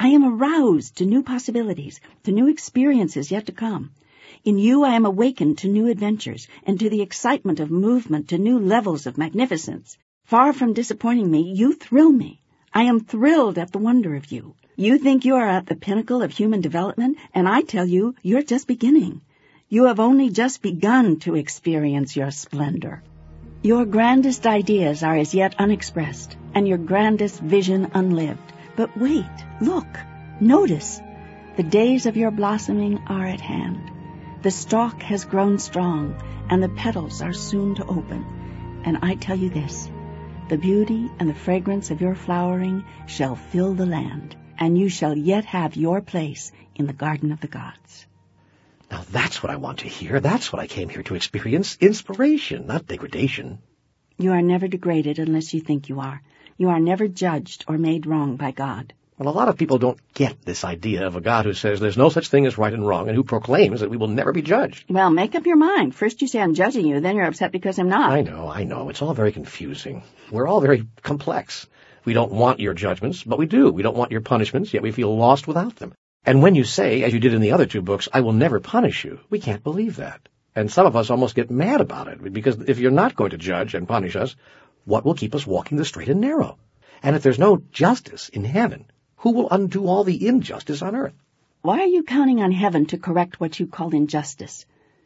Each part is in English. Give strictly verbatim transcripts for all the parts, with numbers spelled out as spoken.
I am aroused to new possibilities, to new experiences yet to come. In you I am awakened to new adventures, and to the excitement of movement to new levels of magnificence. Far from disappointing me, you thrill me. I am thrilled at the wonder of you. You think you are at the pinnacle of human development, and I tell you, you're just beginning. You have only just begun to experience your splendor. Your grandest ideas are as yet unexpressed, and your grandest vision unlived. But wait, look, notice. The days of your blossoming are at hand. The stalk has grown strong, and the petals are soon to open. And I tell you this, the beauty and the fragrance of your flowering shall fill the land, and you shall yet have your place in the garden of the gods. Now that's what I want to hear. That's what I came here to experience. Inspiration, not degradation. You are never degraded unless you think you are. You are never judged or made wrong by God. Well, a lot of people don't get this idea of a God who says there's no such thing as right and wrong, and who proclaims that we will never be judged. Well, make up your mind. First you say I'm judging you, then you're upset because I'm not. I know, I know. It's all very confusing. We're all very complex. We don't want your judgments, but we do. We don't want your punishments, yet we feel lost without them. And when you say, as you did in the other two books, I will never punish you, we can't believe that. And some of us almost get mad about it, because if you're not going to judge and punish us, what will keep us walking the straight and narrow? And if there's no justice in heaven, who will undo all the injustice on earth? Why are you counting on heaven to correct what you call injustice?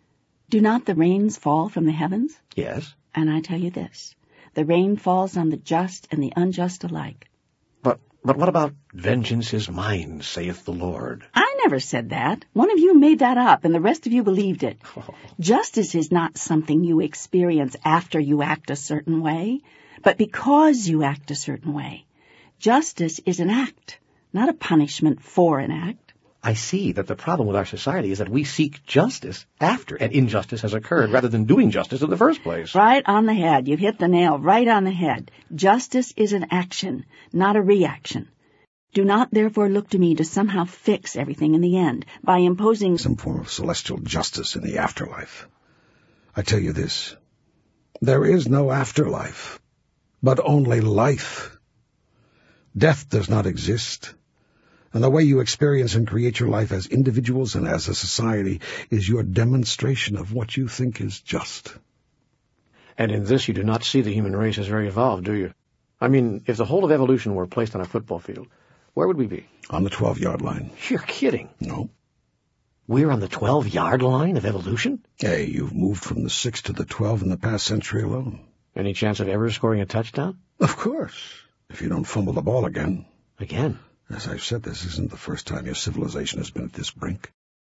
Do not the rains fall from the heavens? Yes. And I tell you this, the rain falls on the just and the unjust alike. But but what about vengeance is mine, saith the Lord? I never said that. One of you made that up, and the rest of you believed it. Oh. Justice is not something you experience after you act a certain way, but because you act a certain way. Justice is an act, not a punishment for an act. I see that the problem with our society is that we seek justice after an injustice has occurred rather than doing justice in the first place. Right on the head. You've hit the nail right on the head. Justice is an action, not a reaction. Do not therefore look to me to somehow fix everything in the end by imposing some form of celestial justice in the afterlife. I tell you this, there is no afterlife, but only life. Death does not exist. And the way you experience and create your life as individuals and as a society is your demonstration of what you think is just. And in this you do not see the human race as very evolved, do you? I mean, if the whole of evolution were placed on a football field, where would we be? On the twelve-yard line. You're kidding. No. We're on the twelve-yard line of evolution? Hey, you've moved from the six to the twelve in the past century alone. Any chance of ever scoring a touchdown? Of course, if you don't fumble the ball again. Again? As I've said, this isn't the first time your civilization has been at this brink.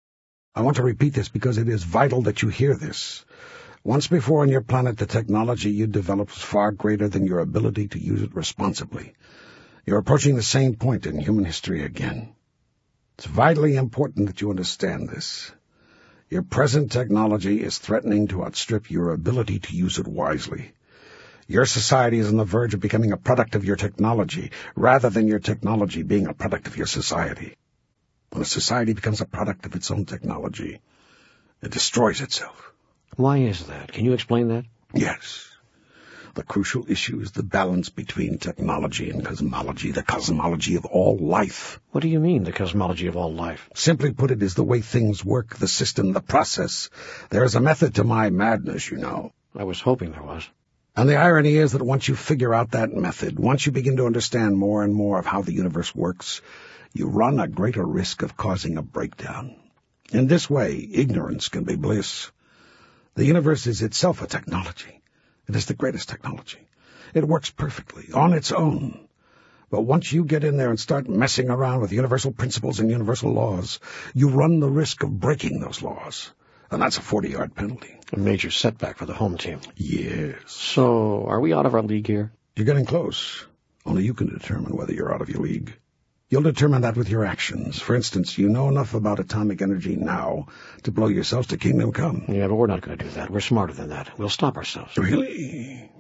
I want to repeat this because it is vital that you hear this. Once before on your planet, the technology you developed was far greater than your ability to use it responsibly. You're approaching the same point in human history again. It's vitally important that you understand this. Your present technology is threatening to outstrip your ability to use it wisely. Your society is on the verge of becoming a product of your technology, rather than your technology being a product of your society. When a society becomes a product of its own technology, it destroys itself. Why is that? Can you explain that? Yes. The crucial issue is the balance between technology and cosmology, the cosmology of all life. What do you mean, the cosmology of all life? Simply put, it is the way things work, the system, the process. There is a method to my madness, you know. I was hoping there was. And the irony is that once you figure out that method, once you begin to understand more and more of how the universe works, you run a greater risk of causing a breakdown. In this way, ignorance can be bliss. The universe is itself a technology. It is the greatest technology. It works perfectly, on its own. But once you get in there and start messing around with universal principles and universal laws, you run the risk of breaking those laws. And that's a forty-yard penalty. A major setback for the home team. Yes. So, are we out of our league here? You're getting close. Only you can determine whether you're out of your league. You'll determine that with your actions. For instance, you know enough about atomic energy now to blow yourselves to kingdom come. Yeah, but we're not going to do that. We're smarter than that. We'll stop ourselves. Really?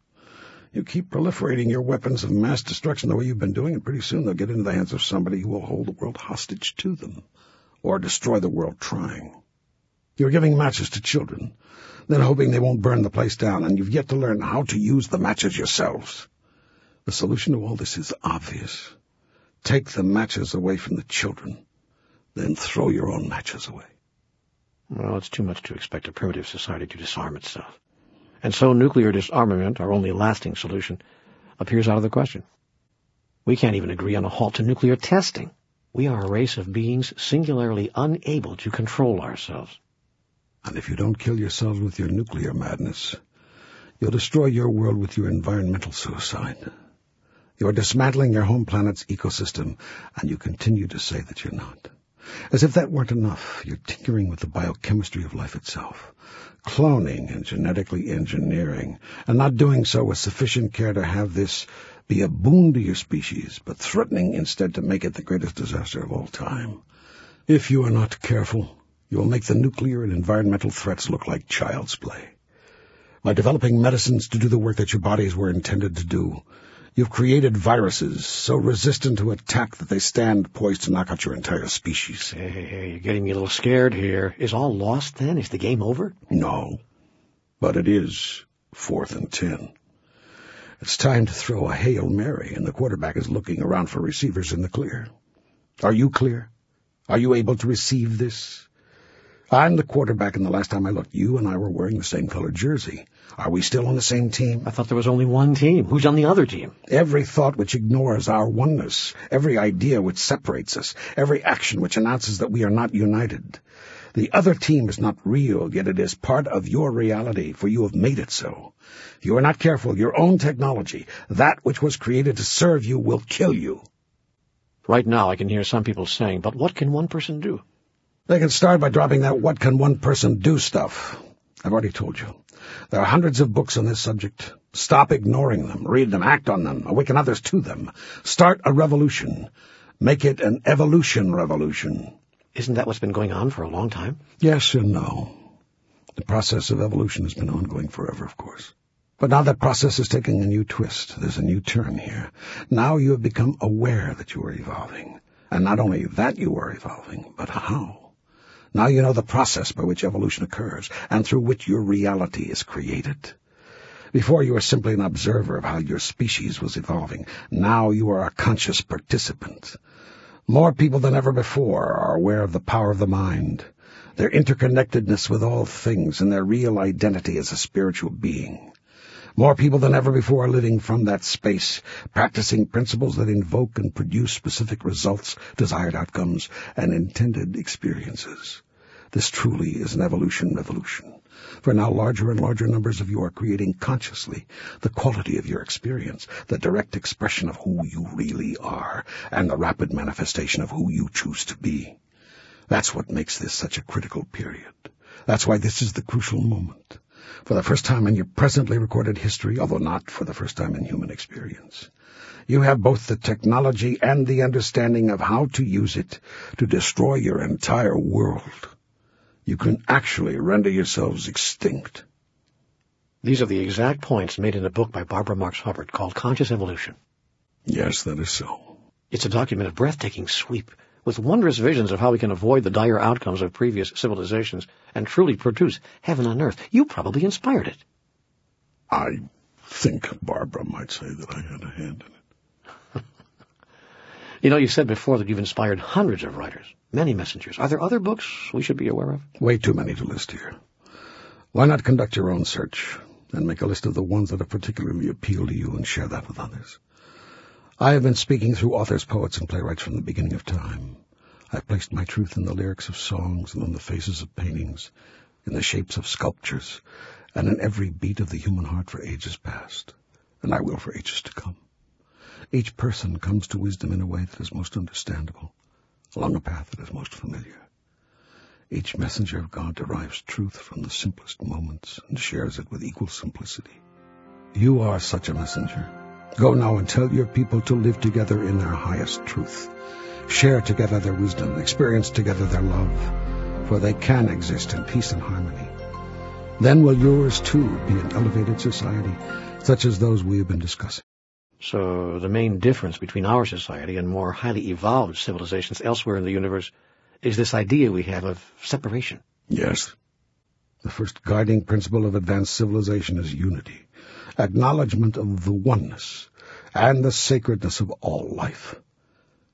You keep proliferating your weapons of mass destruction the way you've been doing, and pretty soon they'll get into the hands of somebody who will hold the world hostage to them, or destroy the world trying. You're giving matches to children, then hoping they won't burn the place down, and you've yet to learn how to use the matches yourselves. The solution to all this is obvious. take the matches away from the children, then throw your own matches away. Well, it's too much to expect a primitive society to disarm itself. And so nuclear disarmament, our only lasting solution, appears out of the question. We can't even agree on a halt to nuclear testing. We are a race of beings singularly unable to control ourselves. And if you don't kill yourselves with your nuclear madness, you'll destroy your world with your environmental suicide. You're dismantling your home planet's ecosystem, and you continue to say that you're not. As if that weren't enough, you're tinkering with the biochemistry of life itself, cloning and genetically engineering, and not doing so with sufficient care to have this be a boon to your species, but threatening instead to make it the greatest disaster of all time. If you are not careful, you will make the nuclear and environmental threats look like child's play. By developing medicines to do the work that your bodies were intended to do, you've created viruses so resistant to attack that they stand poised to knock out your entire species. Hey, hey, hey, you're getting me a little scared here. Is all lost then? Is the game over? No, but it is fourth and ten. It's time to throw a Hail Mary, and the quarterback is looking around for receivers in the clear. Are you clear? Are you able to receive this? I'm the quarterback, and the last time I looked, you and I were wearing the same colored jersey. Are we still on the same team? I thought there was only one team. Who's on the other team? Every thought which ignores our oneness, every idea which separates us, every action which announces that we are not united. The other team is not real, yet it is part of your reality, for you have made it so. If you are not careful, your own technology, that which was created to serve you, will kill you. Right now I can hear some people saying, but what can one person do? They can start by dropping that what can one person do stuff. I've already told you. There are hundreds of books on this subject. Stop ignoring them. Read them. Act on them. Awaken others to them. Start a revolution. Make it an evolution revolution. Isn't that what's been going on for a long time? Yes and no. The process of evolution has been ongoing forever, of course. But now that process is taking a new twist. There's a new turn here. Now you have become aware that you are evolving. And not only that you are evolving, but how. Now you know the process by which evolution occurs, and through which your reality is created. Before you were simply an observer of how your species was evolving. Now you are a conscious participant. More people than ever before are aware of the power of the mind, their interconnectedness with all things, and their real identity as a spiritual being. More people than ever before are living from that space, practicing principles that invoke and produce specific results, desired outcomes, and intended experiences. This truly is an evolution revolution, for now larger and larger numbers of you are creating consciously the quality of your experience, the direct expression of who you really are, and the rapid manifestation of who you choose to be. That's what makes this such a critical period. That's why this is the crucial moment. For the first time in your presently recorded history, although not for the first time in human experience, you have both the technology and the understanding of how to use it to destroy your entire world. You can actually render yourselves extinct. These are the exact points made in a book by Barbara Marx Hubbard called Conscious Evolution. Yes, that is so. It's a document of breathtaking sweep, with wondrous visions of how we can avoid the dire outcomes of previous civilizations and truly produce heaven on earth. You probably inspired it. I think Barbara might say that I had a hand in it. You know, you said before that you've inspired hundreds of writers, many messengers. Are there other books we should be aware of? Way too many to list here. Why not conduct your own search and make a list of the ones that have particularly appealed to you and share that with others? I have been speaking through authors, poets, and playwrights from the beginning of time. I've placed my truth in the lyrics of songs and on the faces of paintings, in the shapes of sculptures, and in every beat of the human heart for ages past, and I will for ages to come. Each person comes to wisdom in a way that is most understandable, along a path that is most familiar. Each messenger of God derives truth from the simplest moments and shares it with equal simplicity. You are such a messenger. Go now and tell your people to live together in their highest truth. Share together their wisdom, experience together their love, for they can exist in peace and harmony. Then will yours, too, be an elevated society, such as those we have been discussing. So the main difference between our society and more highly evolved civilizations elsewhere in the universe is this idea we have of separation. Yes. The first guiding principle of advanced civilization is unity, acknowledgement of the oneness and the sacredness of all life.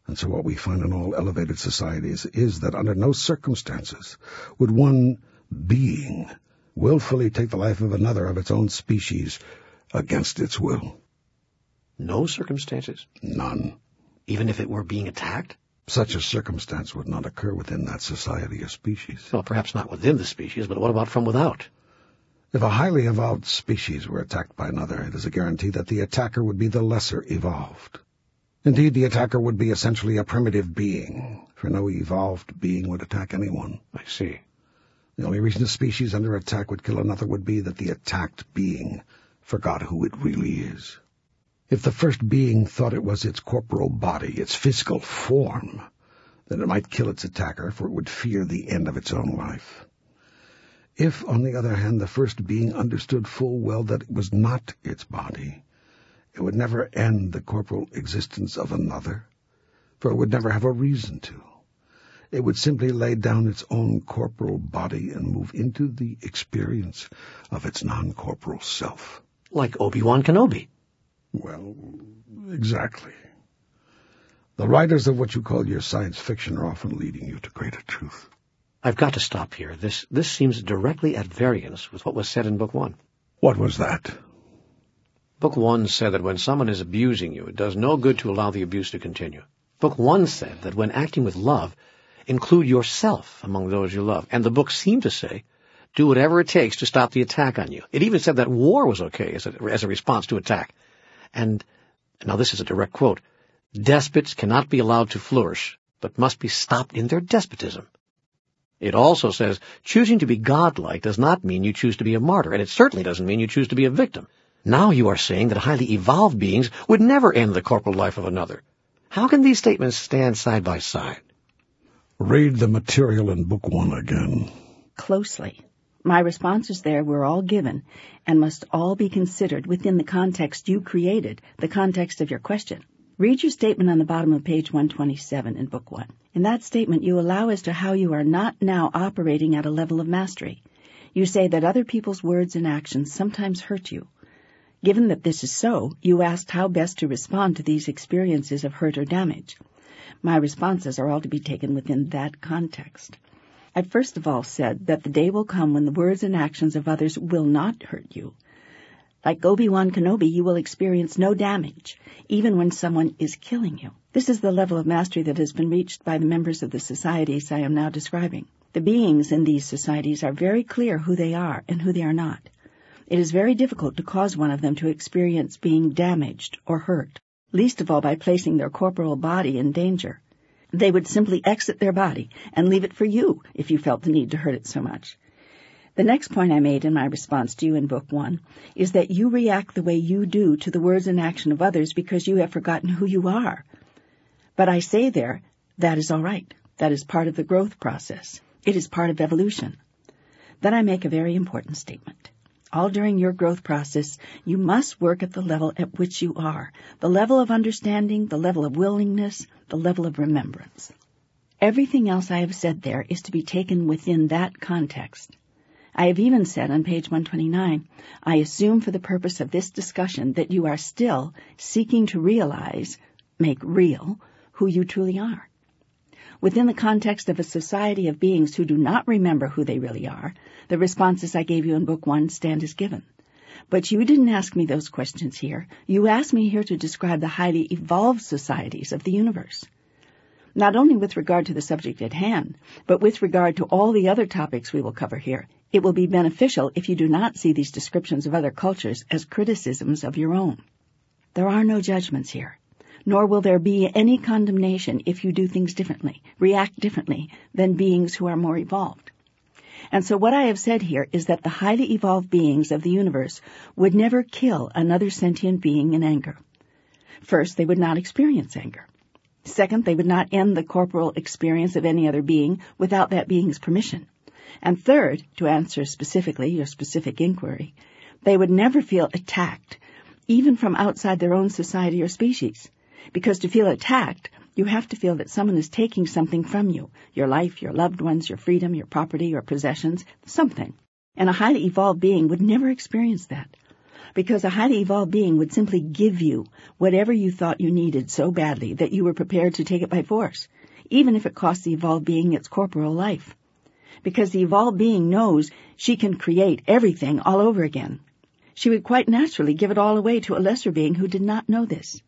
And so what we find in all elevated societies is that under no circumstances would one being willfully take the life of another of its own species against its will. No circumstances? None. Even if it were being attacked? Such a circumstance would not occur within that society or species. Well, perhaps not within the species, but what about from without? If a highly evolved species were attacked by another, it is a guarantee that the attacker would be the lesser evolved. Indeed, the attacker would be essentially a primitive being, for no evolved being would attack anyone. I see. The only reason a species under attack would kill another would be that the attacked being forgot who it really is. If the first being thought it was its corporal body, its physical form, then it might kill its attacker, for it would fear the end of its own life. If, on the other hand, the first being understood full well that it was not its body, it would never end the corporal existence of another, for it would never have a reason to. It would simply lay down its own corporal body and move into the experience of its non-corporal self. Like Obi-Wan Kenobi. Well, exactly. The writers of what you call your science fiction are often leading you to greater truth. I've got to stop here. This this seems directly at variance with what was said in Book One. What was that? Book One said that when someone is abusing you, it does no good to allow the abuse to continue. Book One said that when acting with love, include yourself among those you love. And the book seemed to say, do whatever it takes to stop the attack on you. It even said that war was okay as a, as a response to attack. And, now this is a direct quote, despots cannot be allowed to flourish, but must be stopped in their despotism. It also says, choosing to be godlike does not mean you choose to be a martyr, and it certainly doesn't mean you choose to be a victim. Now you are saying that highly evolved beings would never end the corporal life of another. How can these statements stand side by side? Read the material in Book One again. Closely. My responses there were all given and must all be considered within the context you created, the context of your question. Read your statement on the bottom of page one twenty-seven in Book One. In that statement, you allow as to how you are not now operating at a level of mastery. You say that other people's words and actions sometimes hurt you. Given that this is so, you asked how best to respond to these experiences of hurt or damage. My responses are all to be taken within that context. I first of all said that the day will come when the words and actions of others will not hurt you. Like Obi-Wan Kenobi, you will experience no damage, even when someone is killing you. This is the level of mastery that has been reached by the members of the societies I am now describing. The beings in these societies are very clear who they are and who they are not. It is very difficult to cause one of them to experience being damaged or hurt, least of all by placing their corporal body in danger. They would simply exit their body and leave it for you if you felt the need to hurt it so much. The next point I made in my response to you in Book One is that you react the way you do to the words and action of others because you have forgotten who you are. But I say there, that is all right. That is part of the growth process. It is part of evolution. Then I make a very important statement. All during your growth process, you must work at the level at which you are, the level of understanding, the level of willingness, the level of remembrance. Everything else I have said there is to be taken within that context. I have even said on page one twenty-nine, I assume for the purpose of this discussion that you are still seeking to realize, make real, who you truly are. Within the context of a society of beings who do not remember who they really are, the responses I gave you in Book One stand as given. But you didn't ask me those questions here. You asked me here to describe the highly evolved societies of the universe. Not only with regard to the subject at hand, but with regard to all the other topics we will cover here, it will be beneficial if you do not see these descriptions of other cultures as criticisms of your own. There are no judgments here, nor will there be any condemnation if you do things differently, react differently than beings who are more evolved. And so what I have said here is that the highly evolved beings of the universe would never kill another sentient being in anger. First, they would not experience anger. Second, they would not end the corporal experience of any other being without that being's permission. And third, to answer specifically your specific inquiry, they would never feel attacked, even from outside their own society or species. Because to feel attacked, you have to feel that someone is taking something from you, your life, your loved ones, your freedom, your property, your possessions, something. And a highly evolved being would never experience that. because a highly evolved being would simply give you whatever you thought you needed so badly that you were prepared to take it by force, even if it cost the evolved being its corporeal life. Because the evolved being knows she can create everything all over again. She would quite naturally give it all away to a lesser being who did not know this.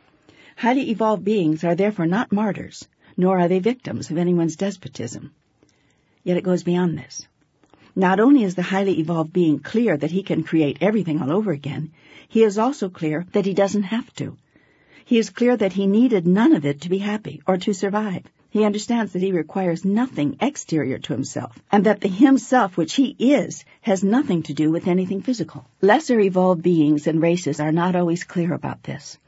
Highly evolved beings are therefore not martyrs, nor are they victims of anyone's despotism. Yet it goes beyond this. Not only is the highly evolved being clear that he can create everything all over again, he is also clear that he doesn't have to. He is clear that he needed none of it to be happy or to survive. He understands that he requires nothing exterior to himself, and that the himself which he is has nothing to do with anything physical. Lesser evolved beings and races are not always clear about this.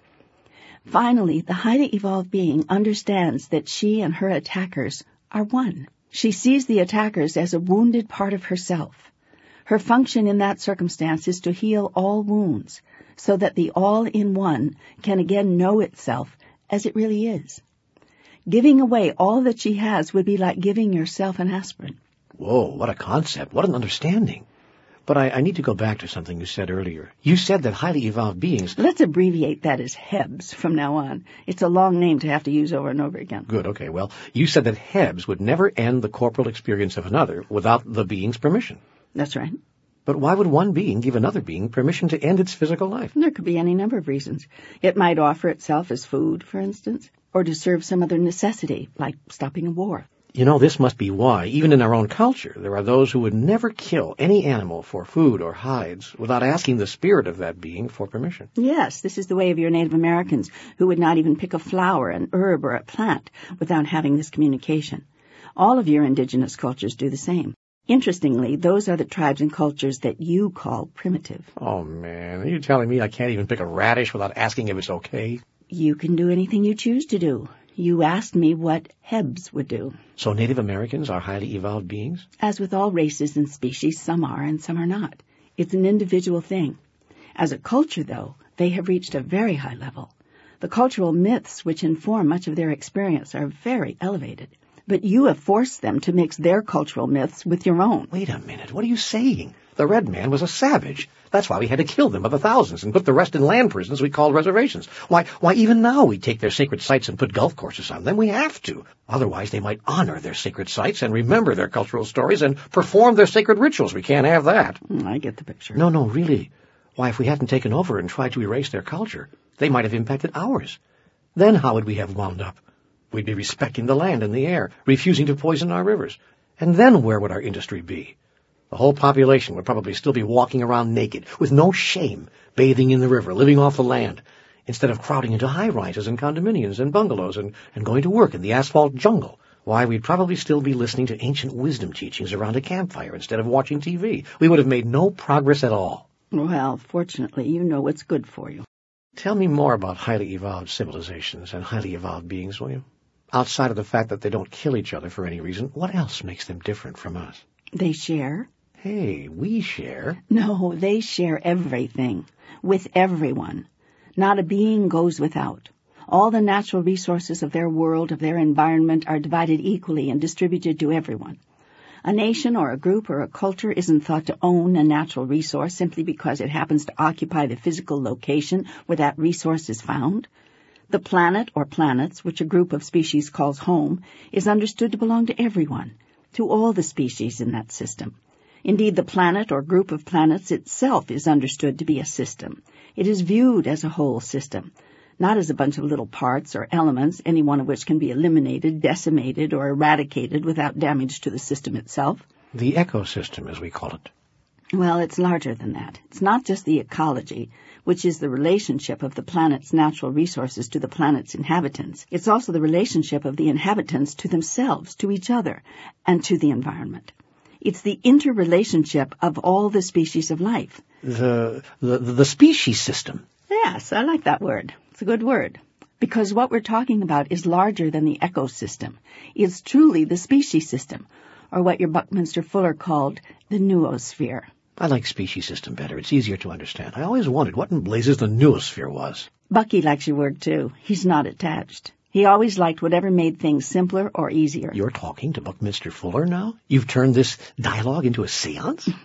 Finally, the highly evolved being understands that she and her attackers are one. She sees the attackers as a wounded part of herself. Her function in that circumstance is to heal all wounds, so that the all-in-one can again know itself as it really is. Giving away all that she has would be like giving yourself an aspirin. Whoa, what a concept. What an understanding. But I, I need to go back to something you said earlier. You said that highly evolved beings... Let's abbreviate that as Hebs from now on. It's a long name to have to use over and over again. Good, okay. Well, you said that Hebs would never end the corporal experience of another without the being's permission. That's right. But why would one being give another being permission to end its physical life? There could be any number of reasons. It might offer itself as food, for instance, or to serve some other necessity, like stopping a war. You know, this must be why, even in our own culture, there are those who would never kill any animal for food or hides without asking the spirit of that being for permission. Yes, this is the way of your Native Americans, who would not even pick a flower, an herb, or a plant without having this communication. All of your indigenous cultures do the same. Interestingly, those are the tribes and cultures that you call primitive. Oh, man, are you telling me I can't even pick a radish without asking if it's okay? You can do anything you choose to do. You asked me what Hebs would do. So Native Americans are highly evolved beings? As with all races and species, some are and some are not. It's an individual thing. As a culture, though, they have reached a very high level. The cultural myths which inform much of their experience are very elevated. But you have forced them to mix their cultural myths with your own. Wait a minute, what are you saying? The red man was a savage. That's why we had to kill them by the thousands and put the rest in land prisons we called reservations. Why, why even now we take their sacred sites and put golf courses on them. We have to. Otherwise they might honor their sacred sites and remember their cultural stories and perform their sacred rituals. We can't have that. I get the picture. No, no, really. Why, if we hadn't taken over and tried to erase their culture, they might have impacted ours. Then how would we have wound up? We'd be respecting the land and the air, refusing to poison our rivers. And then where would our industry be? The whole population would probably still be walking around naked, with no shame, bathing in the river, living off the land, instead of crowding into high-rises and condominiums and bungalows and, and going to work in the asphalt jungle. Why, we'd probably still be listening to ancient wisdom teachings around a campfire instead of watching T V. We would have made no progress at all. Well, fortunately, you know what's good for you. Tell me more about highly evolved civilizations and highly evolved beings, will you? Outside of the fact that they don't kill each other for any reason, what else makes them different from us? They share. Hey, we share. No, they share everything, with everyone. Not a being goes without. All the natural resources of their world, of their environment, are divided equally and distributed to everyone. A nation or a group or a culture isn't thought to own a natural resource simply because it happens to occupy the physical location where that resource is found. The planet or planets, which a group of species calls home, is understood to belong to everyone, to all the species in that system. Indeed, the planet or group of planets itself is understood to be a system. It is viewed as a whole system, not as a bunch of little parts or elements, any one of which can be eliminated, decimated, or eradicated without damage to the system itself. The ecosystem, as we call it. Well, it's larger than that. It's not just the ecology, which is the relationship of the planet's natural resources to the planet's inhabitants. It's also the relationship of the inhabitants to themselves, to each other, and to the environment. It's the interrelationship of all the species of life. The, the, the species system. Yes, I like that word. It's a good word. Because what we're talking about is larger than the ecosystem. It's truly the species system, or what your Buckminster Fuller called the noosphere. I like species system better. It's easier to understand. I always wondered what in blazes the noosphere was. Bucky likes your word, too. He's not attached. He always liked whatever made things simpler or easier. You're talking to Buckminster Fuller now? You've turned this dialogue into a seance?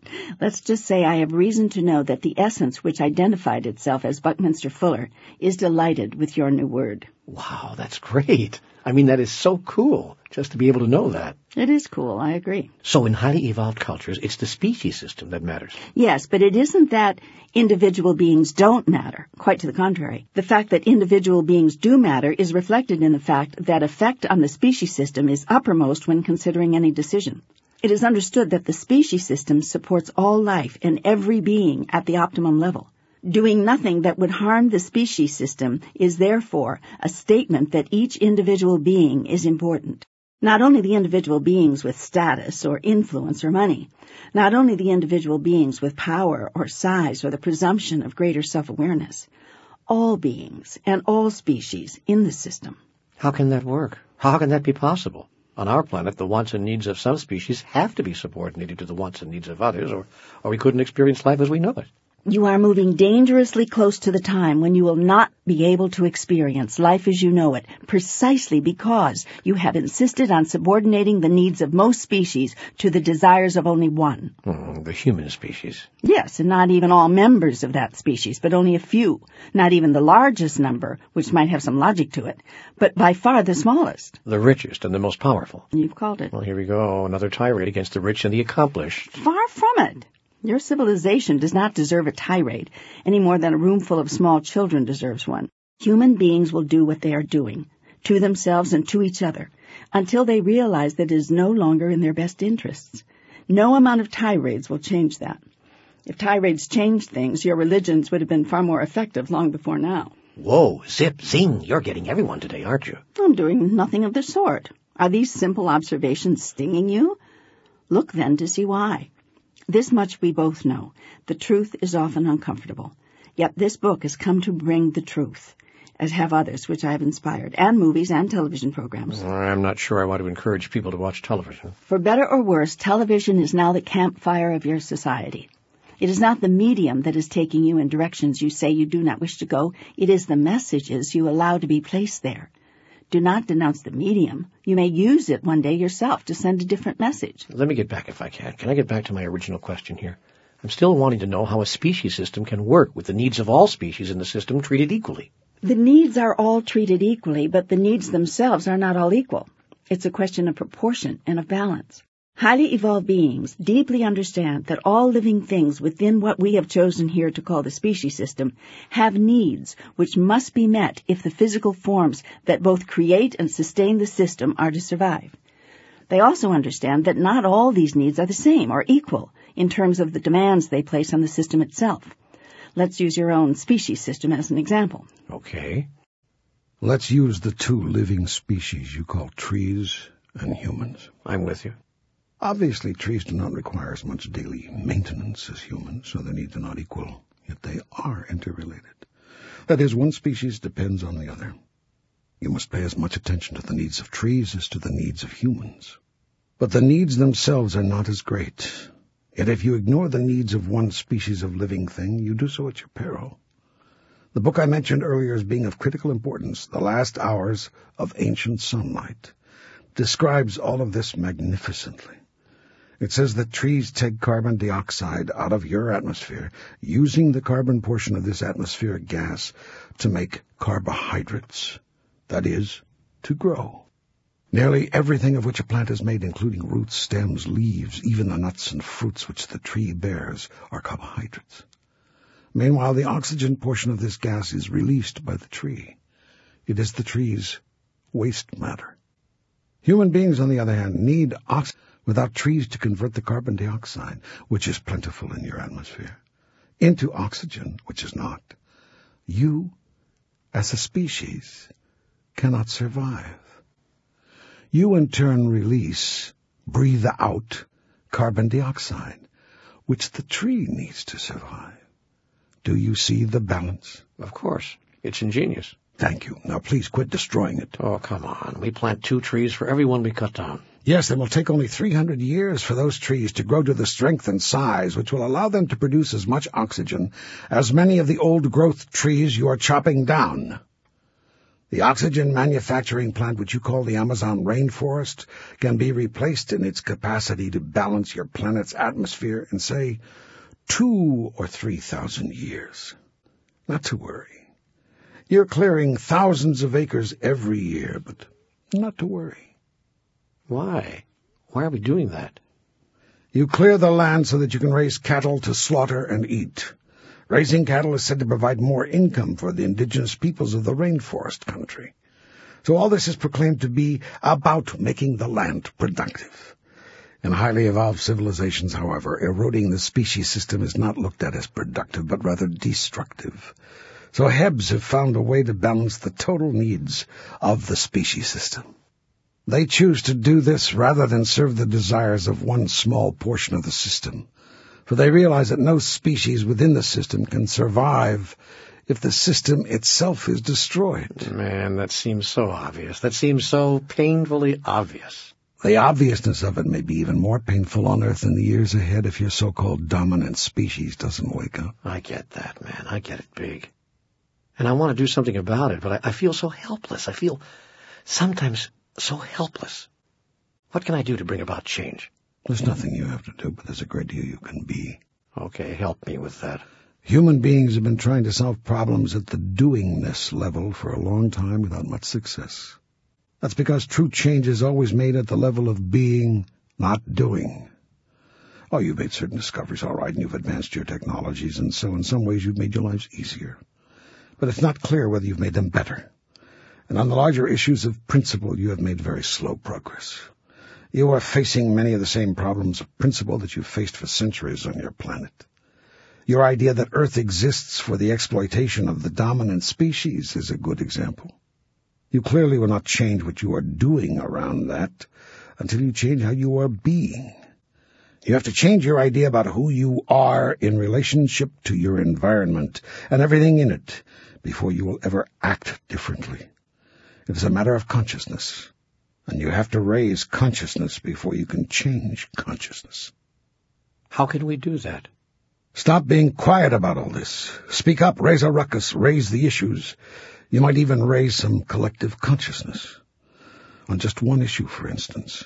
Let's just say I have reason to know that the essence which identified itself as Buckminster Fuller is delighted with your new word. Wow, that's great. I mean, that is so cool, just to be able to know that. It is cool, I agree. So in highly evolved cultures, it's the species system that matters. Yes, but it isn't that individual beings don't matter. Quite to the contrary. The fact that individual beings do matter is reflected in the fact that effect on the species system is uppermost when considering any decision. It is understood that the species system supports all life and every being at the optimum level. Doing nothing that would harm the species system is therefore a statement that each individual being is important. Not only the individual beings with status or influence or money, not only the individual beings with power or size or the presumption of greater self-awareness, all beings and all species in the system. How can that work? How can that be possible? On our planet, the wants and needs of some species have to be subordinated to the wants and needs of others, or, or we couldn't experience life as we know it. You are moving dangerously close to the time when you will not be able to experience life as you know it, precisely because you have insisted on subordinating the needs of most species to the desires of only one. Mm, the human species. Yes, and not even all members of that species, but only a few. Not even the largest number, which might have some logic to it, but by far the smallest. The richest and the most powerful. You've called it. Well, here we go. Another tirade against the rich and the accomplished. Far from it. Your civilization does not deserve a tirade, any more than a room full of small children deserves one. Human beings will do what they are doing, to themselves and to each other, until they realize that it is no longer in their best interests. No amount of tirades will change that. If tirades changed things, your religions would have been far more effective long before now. Whoa, zip, zing, you're getting everyone today, aren't you? I'm doing nothing of the sort. Are these simple observations stinging you? Look then to see why. This much we both know. The truth is often uncomfortable. Yet this book has come to bring the truth, as have others which I have inspired, and movies and television programs. I'm not sure I want to encourage people to watch television. For better or worse, television is now the campfire of your society. It is not the medium that is taking you in directions you say you do not wish to go. It is the messages you allow to be placed there. Do not denounce the medium. You may use it one day yourself to send a different message. Let me get back if I can. Can I get back to my original question here? I'm still wanting to know how a species system can work with the needs of all species in the system treated equally. The needs are all treated equally, but the needs themselves are not all equal. It's a question of proportion and of balance. Highly evolved beings deeply understand that all living things within what we have chosen here to call the species system have needs which must be met if the physical forms that both create and sustain the system are to survive. They also understand that not all these needs are the same or equal in terms of the demands they place on the system itself. Let's use your own species system as an example. Okay. Let's use the two living species you call trees and humans. I'm with you. Obviously, trees do not require as much daily maintenance as humans, so their needs are not equal, yet they are interrelated. That is, one species depends on the other. You must pay as much attention to the needs of trees as to the needs of humans. But the needs themselves are not as great. Yet if you ignore the needs of one species of living thing, you do so at your peril. The book I mentioned earlier as being of critical importance, The Last Hours of Ancient Sunlight, describes all of this magnificently. It says that trees take carbon dioxide out of your atmosphere, using the carbon portion of this atmospheric gas to make carbohydrates, that is, to grow. Nearly everything of which a plant is made, including roots, stems, leaves, even the nuts and fruits which the tree bears, are carbohydrates. Meanwhile, the oxygen portion of this gas is released by the tree. It is the tree's waste matter. Human beings, on the other hand, need oxygen without trees to convert the carbon dioxide, which is plentiful in your atmosphere, into oxygen, which is not. You, as a species, cannot survive. You, in turn, release, breathe out carbon dioxide, which the tree needs to survive. Do you see the balance? Of course. It's ingenious. Thank you. Now please quit destroying it. Oh, come on. We plant two trees for every one we cut down. Yes, it will take only three hundred years for those trees to grow to the strength and size which will allow them to produce as much oxygen as many of the old-growth trees you are chopping down. The oxygen manufacturing plant, which you call the Amazon rainforest, can be replaced in its capacity to balance your planet's atmosphere in, say, two or three thousand years. Not to worry. You're clearing thousands of acres every year, but not to worry. Why? Why are we doing that? You clear the land so that you can raise cattle to slaughter and eat. Raising cattle is said to provide more income for the indigenous peoples of the rainforest country. So all this is proclaimed to be about making the land productive. In highly evolved civilizations, however, eroding the species system is not looked at as productive, but rather destructive. So Hebs have found a way to balance the total needs of the species system. They choose to do this rather than serve the desires of one small portion of the system, for they realize that no species within the system can survive if the system itself is destroyed. Man, that seems so obvious. That seems so painfully obvious. The obviousness of it may be even more painful on Earth in the years ahead if your so-called dominant species doesn't wake up. I get that, man. I get it big. And I want to do something about it, but I, I feel so helpless. I feel sometimes so helpless. What can I do to bring about change? There's nothing you have to do, but there's a great deal you can be. Okay, help me with that. Human beings have been trying to solve problems at the doingness level for a long time without much success. That's because true change is always made at the level of being, not doing. Oh, you've made certain discoveries, all right, and you've advanced your technologies, and so in some ways you've made your lives easier. But it's not clear whether you've made them better. And on the larger issues of principle, you have made very slow progress. You are facing many of the same problems of principle that you've faced for centuries on your planet. Your idea that Earth exists for the exploitation of the dominant species is a good example. You clearly will not change what you are doing around that until you change how you are being. You have to change your idea about who you are in relationship to your environment and everything in it before you will ever act differently. It is a matter of consciousness, and you have to raise consciousness before you can change consciousness. How can we do that? Stop being quiet about all this. Speak up, raise a ruckus, raise the issues. You might even raise some collective consciousness. On just one issue, for instance.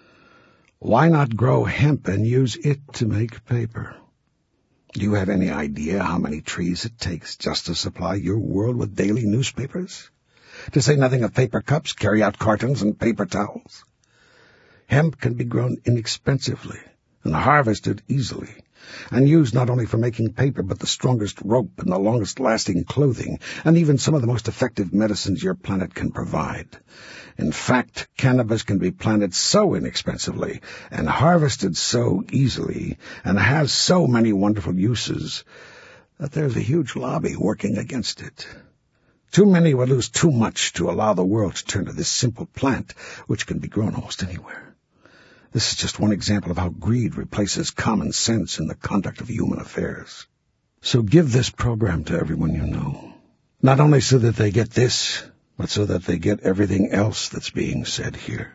Why not grow hemp and use it to make paper? Do you have any idea how many trees it takes just to supply your world with daily newspapers? To say nothing of paper cups, carry-out cartons, and paper towels. Hemp can be grown inexpensively and harvested easily, and used not only for making paper, but the strongest rope and the longest-lasting clothing, and even some of the most effective medicines your planet can provide. In fact, cannabis can be planted so inexpensively and harvested so easily and has so many wonderful uses that there's a huge lobby working against it. Too many would lose too much to allow the world to turn to this simple plant, which can be grown almost anywhere. This is just one example of how greed replaces common sense in the conduct of human affairs. So give this program to everyone you know, not only so that they get this, but so that they get everything else that's being said here.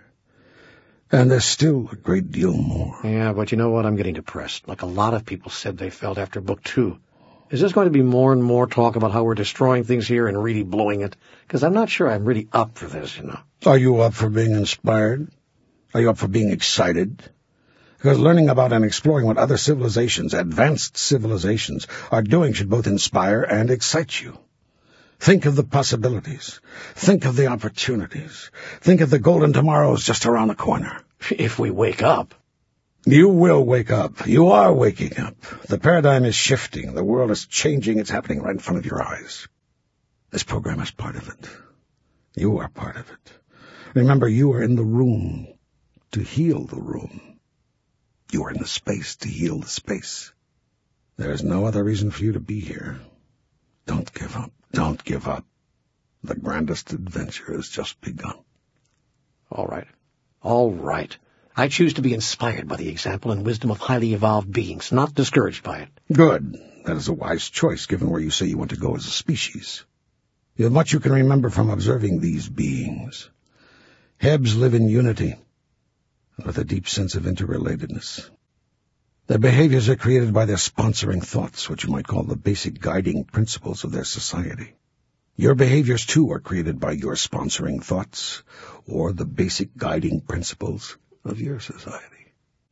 And there's still a great deal more. Yeah, but you know what? I'm getting depressed, like a lot of people said they felt after book two. Is this going to be more and more talk about how we're destroying things here and really blowing it? Because I'm not sure I'm really up for this, you know. Are you up for being inspired? Are you up for being excited? Because learning about and exploring what other civilizations, advanced civilizations, are doing should both inspire and excite you. Think of the possibilities. Think of the opportunities. Think of the golden tomorrows just around the corner. If we wake up. You will wake up. You are waking up. The paradigm is shifting. The world is changing. It's happening right in front of your eyes. This program is part of it. You are part of it. Remember, you are in the room to heal the room. You are in the space to heal the space. There is no other reason for you to be here. Don't give up. Don't give up. The grandest adventure has just begun. All right. All right. I choose to be inspired by the example and wisdom of highly evolved beings, not discouraged by it. Good. That is a wise choice, given where you say you want to go as a species. You have much you can remember from observing these beings. Hebs live in unity, and with a deep sense of interrelatedness. Their behaviors are created by their sponsoring thoughts, what you might call the basic guiding principles of their society. Your behaviors, too, are created by your sponsoring thoughts or the basic guiding principles of your society.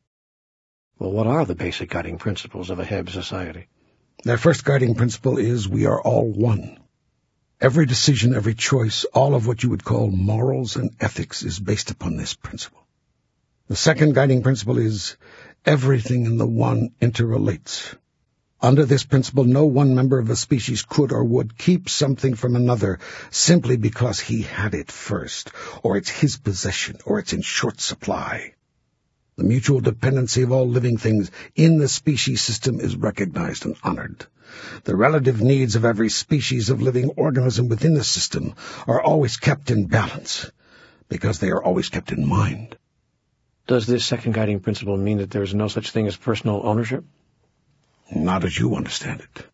Well, what are the basic guiding principles of a Heb society? Their first guiding principle is we are all one. Every decision, every choice, all of what you would call morals and ethics is based upon this principle. The second guiding principle is everything in the one interrelates. Under this principle, no one member of a species could or would keep something from another simply because he had it first, or it's his possession, or it's in short supply. The mutual dependency of all living things in the species system is recognized and honored. The relative needs of every species of living organism within the system are always kept in balance, because they are always kept in mind. Does this second guiding principle mean that there is no such thing as personal ownership? Not as you understand it.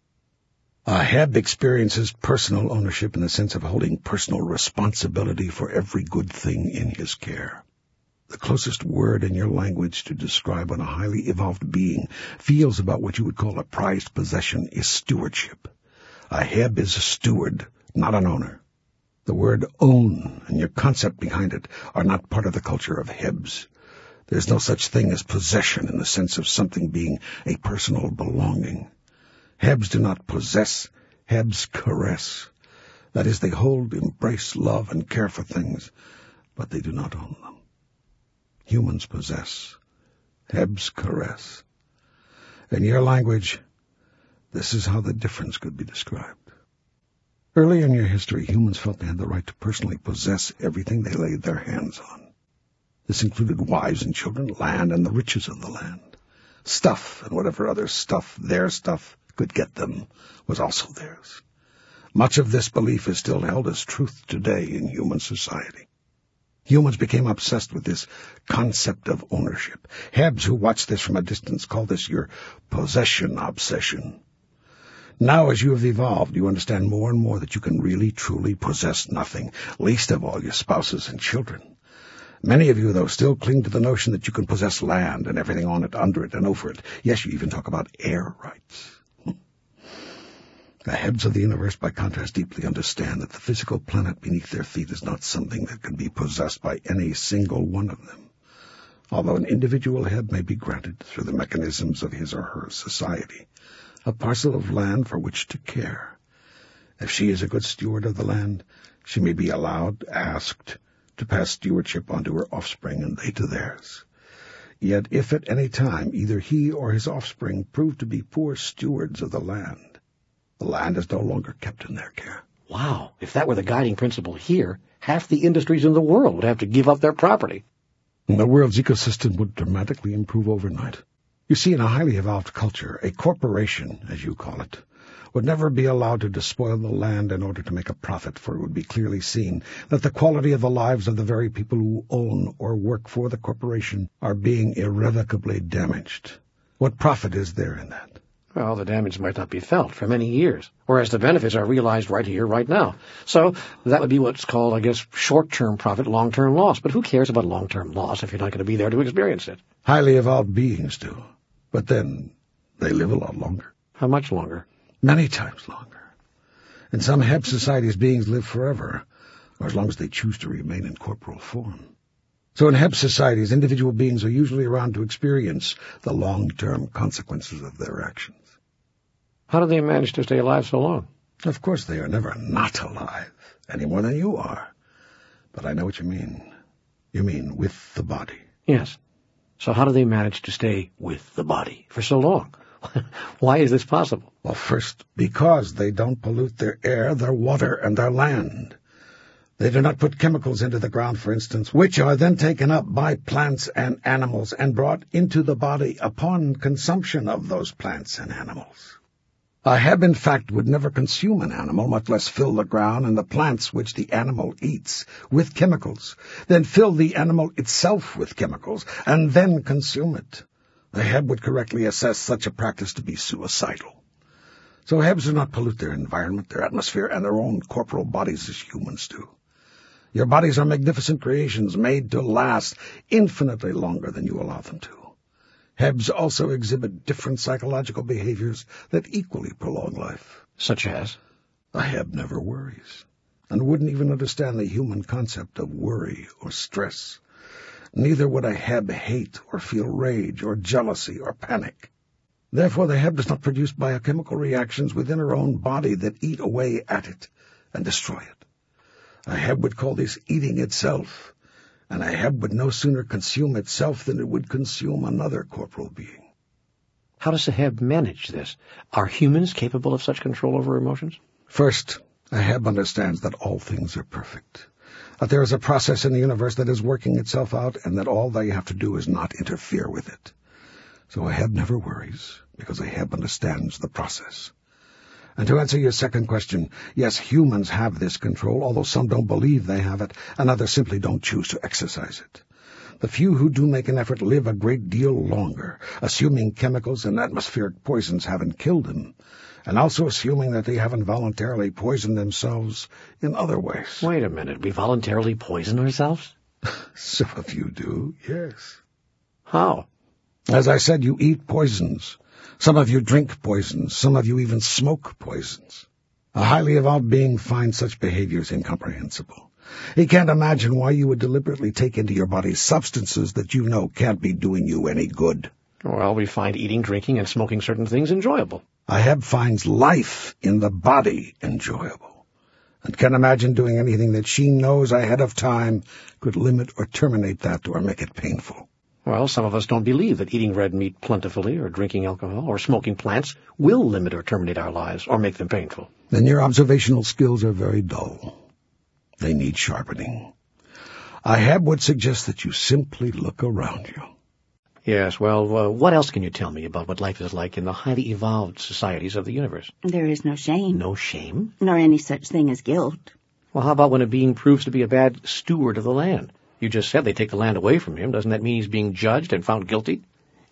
A Heb experiences personal ownership in the sense of holding personal responsibility for every good thing in his care. The closest word in your language to describe what a highly evolved being feels about what you would call a prized possession is stewardship. A Heb is a steward, not an owner. The word own and your concept behind it are not part of the culture of Hebs. There's no such thing as possession in the sense of something being a personal belonging. Hebs do not possess, Hebs caress. That is, they hold, embrace, love, and care for things, but they do not own them. Humans possess, Hebs caress. In your language, this is how the difference could be described. Early in your history, humans felt they had the right to personally possess everything they laid their hands on. This included wives and children, land, and the riches of the land. Stuff, and whatever other stuff their stuff could get them, was also theirs. Much of this belief is still held as truth today in human society. Humans became obsessed with this concept of ownership. Hebs who watch this from a distance call this your possession obsession. Now, as you have evolved, you understand more and more that you can really, truly possess nothing, least of all your spouses and children. Many of you, though, still cling to the notion that you can possess land and everything on it, under it, and over it. Yes, you even talk about air rights. The Hebs of the universe, by contrast, deeply understand that the physical planet beneath their feet is not something that can be possessed by any single one of them. Although an individual Heb may be granted, through the mechanisms of his or her society, a parcel of land for which to care. If she is a good steward of the land, she may be allowed, asked, to pass stewardship on to her offspring and they to theirs. Yet if at any time either he or his offspring prove to be poor stewards of the land, the land is no longer kept in their care. Wow, if that were the guiding principle here, half the industries in the world would have to give up their property. And the world's ecosystem would dramatically improve overnight. You see, in a highly evolved culture, a corporation, as you call it, would never be allowed to despoil the land in order to make a profit, for it would be clearly seen that the quality of the lives of the very people who own or work for the corporation are being irrevocably damaged. What profit is there in that? Well, the damage might not be felt for many years, whereas the benefits are realized right here, right now. So that would be what's called, I guess, short-term profit, long-term loss. But who cares about long-term loss if you're not going to be there to experience it? Highly evolved beings do. But then they live a lot longer. How much longer? Many times longer. In some Heb societies, beings live forever, or as long as they choose to remain in corporal form. So in Heb societies, individual beings are usually around to experience the long-term consequences of their actions. How do they manage to stay alive so long? Of course, they are never not alive, any more than you are. But I know what you mean. You mean with the body. Yes. So how do they manage to stay with the body for so long? Why is this possible? Well, first, because they don't pollute their air, their water, and their land. They do not put chemicals into the ground, for instance, which are then taken up by plants and animals and brought into the body upon consumption of those plants and animals. A Heb, in fact, would never consume an animal, much less fill the ground and the plants which the animal eats with chemicals, then fill the animal itself with chemicals, and then consume it. The Heb would correctly assess such a practice to be suicidal. So Hebs do not pollute their environment, their atmosphere, and their own corporal bodies as humans do. Your bodies are magnificent creations made to last infinitely longer than you allow them to. Hebs also exhibit different psychological behaviors that equally prolong life. Such as? Ahab never worries, and wouldn't even understand the human concept of worry or stress. Neither would Ahab hate or feel rage or jealousy or panic. Therefore the Ahab does not produce biochemical reactions within her own body that eat away at it and destroy it. Ahab would call this eating itself, and Ahab would no sooner consume itself than it would consume another corporal being. How does Ahab manage this? Are humans capable of such control over emotions? First, Ahab understands that all things are perfect, that there is a process in the universe that is working itself out, and that all they have to do is not interfere with it. So Ahab never worries, because Ahab understands the process. And to answer your second question, yes, humans have this control, although some don't believe they have it, and others simply don't choose to exercise it. The few who do make an effort live a great deal longer, assuming chemicals and atmospheric poisons haven't killed them, and also assuming that they haven't voluntarily poisoned themselves in other ways. Wait a minute, we voluntarily poison ourselves? Some of you do, yes. How? As I said, you eat poisons. Some of you drink poisons. Some of you even smoke poisons. A highly evolved being finds such behaviors incomprehensible. He can't imagine why you would deliberately take into your body substances that you know can't be doing you any good. Well, we find eating, drinking, and smoking certain things enjoyable. Ahab finds life in the body enjoyable, and can imagine doing anything that she knows ahead of time could limit or terminate that or make it painful. Well, some of us don't believe that eating red meat plentifully or drinking alcohol or smoking plants will limit or terminate our lives or make them painful. Then your observational skills are very dull. They need sharpening. Ahab would suggest that you simply look around you. Yes, well, uh, what else can you tell me about what life is like in the highly evolved societies of the universe? There is no shame. No shame? Nor any such thing as guilt. Well, how about when a being proves to be a bad steward of the land? You just said they take the land away from him. Doesn't that mean he's being judged and found guilty?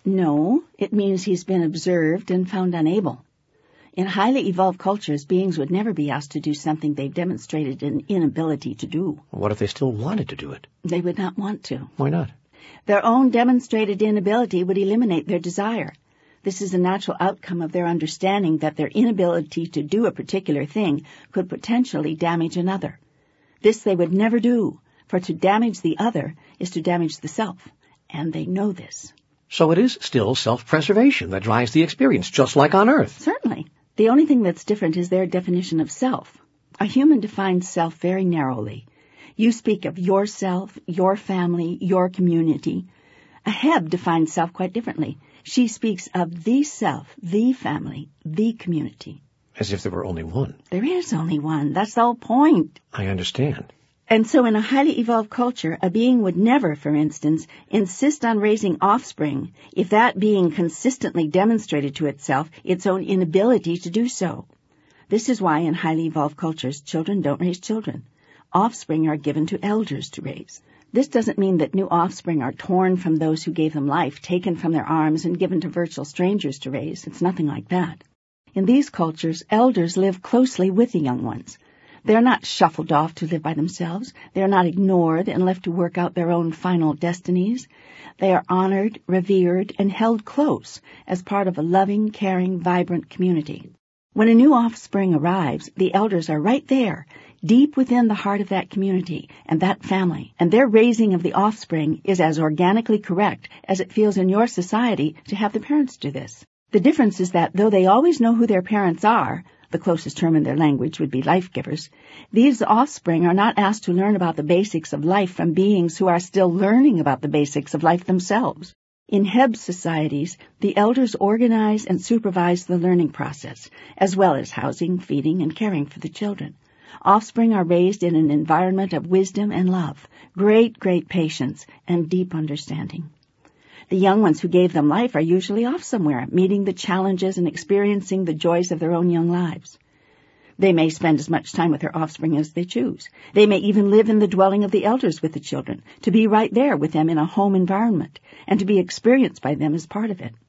No, it means he's been observed and found unable. In highly evolved cultures, beings would never be asked to do something they've demonstrated an inability to do. What if they still wanted to do it? They would not want to. Why not? Their own demonstrated inability would eliminate their desire. This is a natural outcome of their understanding that their inability to do a particular thing could potentially damage another. This they would never do, for to damage the other is to damage the self, and they know this. So it is still self-preservation that drives the experience, just like on Earth. Certainly. The only thing that's different is their definition of self. A human defines self very narrowly. You speak of yourself, your family, your community. Ahab defines self quite differently. She speaks of the self, the family, the community. As if there were only one. There is only one. That's the whole point. I understand. And so in a highly evolved culture, a being would never, for instance, insist on raising offspring if that being consistently demonstrated to itself its own inability to do so. This is why in highly evolved cultures, children don't raise children. Offspring are given to elders to raise. This doesn't mean that new offspring are torn from those who gave them life, taken from their arms, and given to virtual strangers to raise. It's nothing like that. In these cultures, elders live closely with the young ones. They are not shuffled off to live by themselves. They are not ignored and left to work out their own final destinies. They are honored, revered, and held close as part of a loving, caring, vibrant community. When a new offspring arrives, the elders are right there, deep within the heart of that community and that family, and their raising of the offspring is as organically correct as it feels in your society to have the parents do this. The difference is that though they always know who their parents are, the closest term in their language would be life-givers, these offspring are not asked to learn about the basics of life from beings who are still learning about the basics of life themselves. In Heb societies, the elders organize and supervise the learning process, as well as housing, feeding, and caring for the children. Offspring are raised in an environment of wisdom and love, great, great patience, and deep understanding. The young ones who gave them life are usually off somewhere, meeting the challenges and experiencing the joys of their own young lives. They may spend as much time with their offspring as they choose. They may even live in the dwelling of the elders with the children, to be right there with them in a home environment, and to be experienced by them as part of it.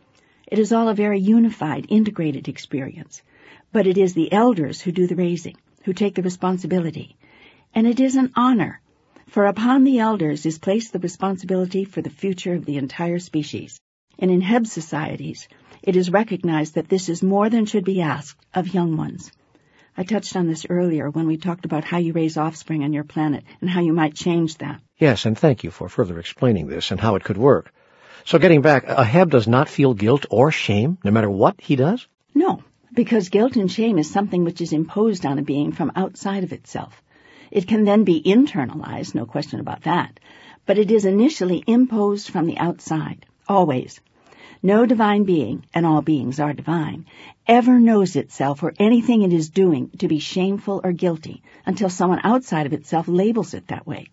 It is all a very unified, integrated experience, but it is the elders who do the raising, who take the responsibility, and it is an honor. For upon the elders is placed the responsibility for the future of the entire species. And in Heb societies, it is recognized that this is more than should be asked of young ones. I touched on this earlier when we talked about how you raise offspring on your planet and how you might change that. Yes, and thank you for further explaining this and how it could work. So getting back, a Heb does not feel guilt or shame no matter what he does? No, because guilt and shame is something which is imposed on a being from outside of itself. It can then be internalized, no question about that, but it is initially imposed from the outside, always. No divine being, and all beings are divine, ever knows itself or anything it is doing to be shameful or guilty until someone outside of itself labels it that way.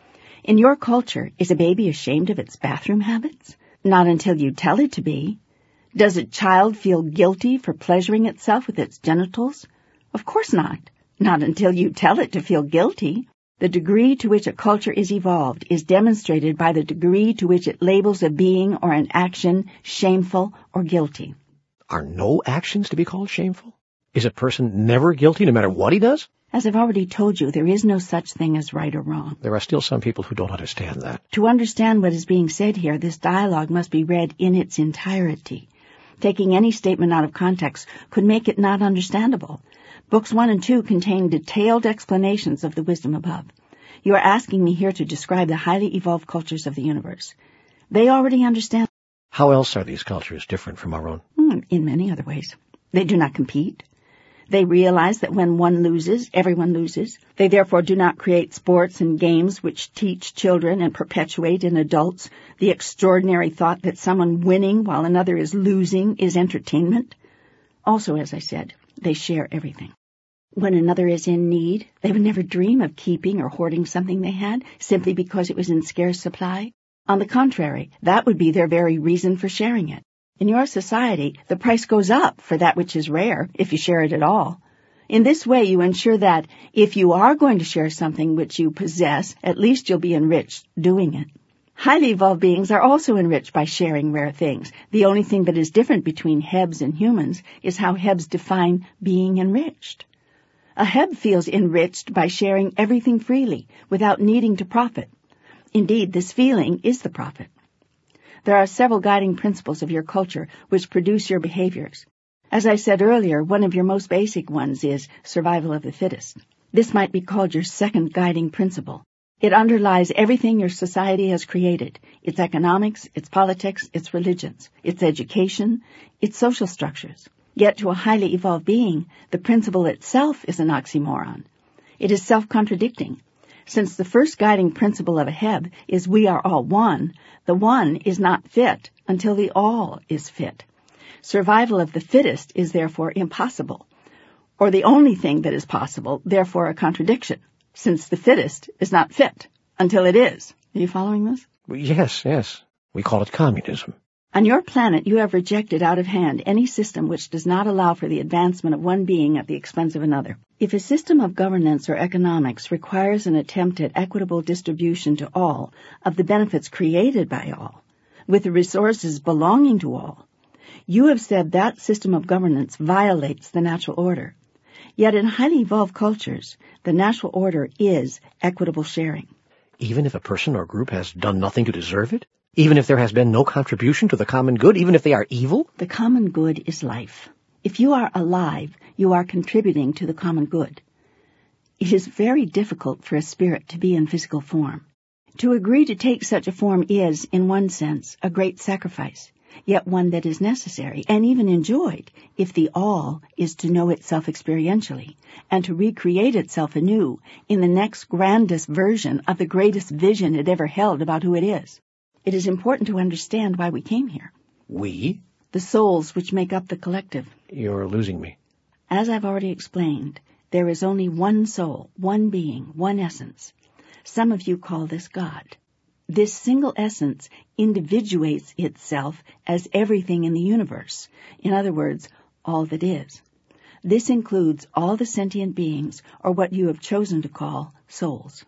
In your culture, is a baby ashamed of its bathroom habits? Not until you tell it to be. Does a child feel guilty for pleasuring itself with its genitals? Of course not. Not until you tell it to feel guilty. The degree to which a culture is evolved is demonstrated by the degree to which it labels a being or an action shameful or guilty. Are no actions to be called shameful? Is a person never guilty no matter what he does? As I've already told you, there is no such thing as right or wrong. There are still some people who don't understand that. To understand what is being said here, this dialogue must be read in its entirety. Taking any statement out of context could make it not understandable. Books one and two contain detailed explanations of the wisdom above. You are asking me here to describe the highly evolved cultures of the universe. They already understand. How else are these cultures different from our own? Hmm, in many other ways. They do not compete. They realize that when one loses, everyone loses. They therefore do not create sports and games which teach children and perpetuate in adults the extraordinary thought that someone winning while another is losing is entertainment. Also, as I said, they share everything. When another is in need, they would never dream of keeping or hoarding something they had simply because it was in scarce supply. On the contrary, that would be their very reason for sharing it. In your society, the price goes up for that which is rare, if you share it at all. In this way, you ensure that if you are going to share something which you possess, at least you'll be enriched doing it. Highly evolved beings are also enriched by sharing rare things. The only thing that is different between Hebs and humans is how Hebs define being enriched. A Heb feels enriched by sharing everything freely, without needing to profit. Indeed, this feeling is the profit. There are several guiding principles of your culture which produce your behaviors. As I said earlier, one of your most basic ones is survival of the fittest. This might be called your second guiding principle. It underlies everything your society has created, its economics, its politics, its religions, its education, its social structures. Yet to a highly evolved being, the principle itself is an oxymoron. It is self-contradicting. Since the first guiding principle of a Heb is we are all one, the one is not fit until the all is fit. Survival of the fittest is therefore impossible, or the only thing that is possible, therefore a contradiction, since the fittest is not fit until it is. Are you following this? Yes, yes. We call it communism. On your planet, you have rejected out of hand any system which does not allow for the advancement of one being at the expense of another. If a system of governance or economics requires an attempt at equitable distribution to all of the benefits created by all, with the resources belonging to all, you have said that system of governance violates the natural order. Yet in highly evolved cultures, the natural order is equitable sharing. Even if a person or group has done nothing to deserve it? Even if there has been no contribution to the common good, even if they are evil? The common good is life. If you are alive, you are contributing to the common good. It is very difficult for a spirit to be in physical form. To agree to take such a form is, in one sense, a great sacrifice, yet one that is necessary and even enjoyed if the all is to know itself experientially and to recreate itself anew in the next grandest version of the greatest vision it ever held about who it is. It is important to understand why we came here. We? The souls which make up the collective. You're losing me. As I've already explained, there is only one soul, one being, one essence. Some of you call this God. This single essence individuates itself as everything in the universe. In other words, all that is. This includes all the sentient beings, or what you have chosen to call souls.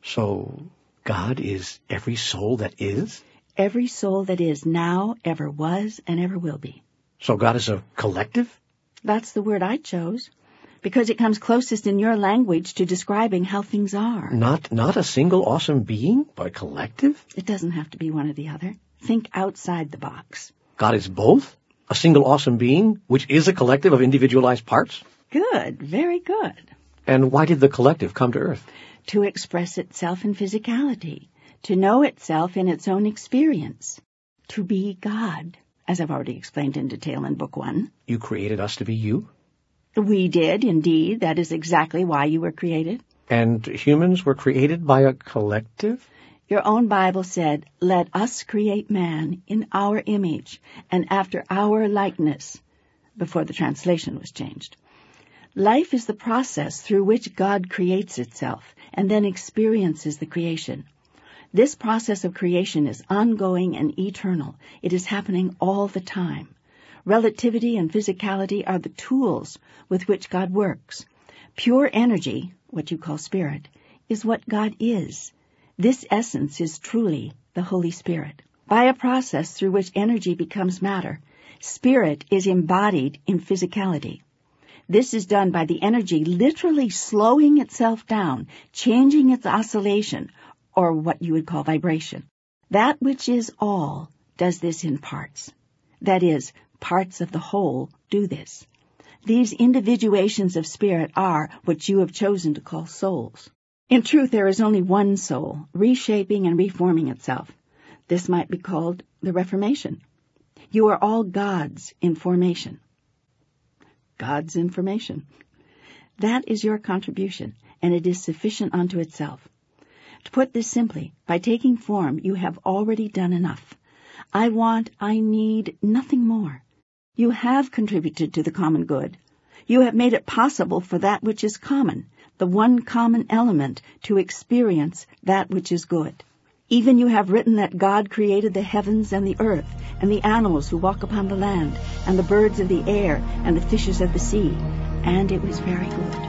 So, God is every soul that is? Every soul that is now, ever was, and ever will be. So God is a collective? That's the word I chose, because it comes closest in your language to describing how things are. Not not a single awesome being, but a collective? It doesn't have to be one or the other. Think outside the box. God is both? A single awesome being, which is a collective of individualized parts? Good, very good. And why did the collective come to Earth? To express itself in physicality, to know itself in its own experience, to be God, as I've already explained in detail in Book One. You created us to be you? We did, indeed. That is exactly why you were created. And humans were created by a collective? Your own Bible said, "Let us create man in our image and after our likeness," before the translation was changed. Life is the process through which God creates itself and then experiences the creation. This process of creation is ongoing and eternal. It is happening all the time. Relativity and physicality are the tools with which God works. Pure energy, what you call spirit, is what God is. This essence is truly the Holy Spirit. By a process through which energy becomes matter, spirit is embodied in physicality. This is done by the energy literally slowing itself down, changing its oscillation, or what you would call vibration. That which is all does this in parts. That is, parts of the whole do this. These individuations of spirit are what you have chosen to call souls. In truth, there is only one soul, reshaping and reforming itself. This might be called the Reformation. You are all gods in formation. God's information. That is your contribution, and it is sufficient unto itself. To put this simply, by taking form, you have already done enough. I want, I need nothing more. You have contributed to the common good. You have made it possible for that which is common, the one common element, to experience that which is good. Even you have written that God created the heavens and the earth, and the animals who walk upon the land, and the birds of the air, and the fishes of the sea. And it was very good.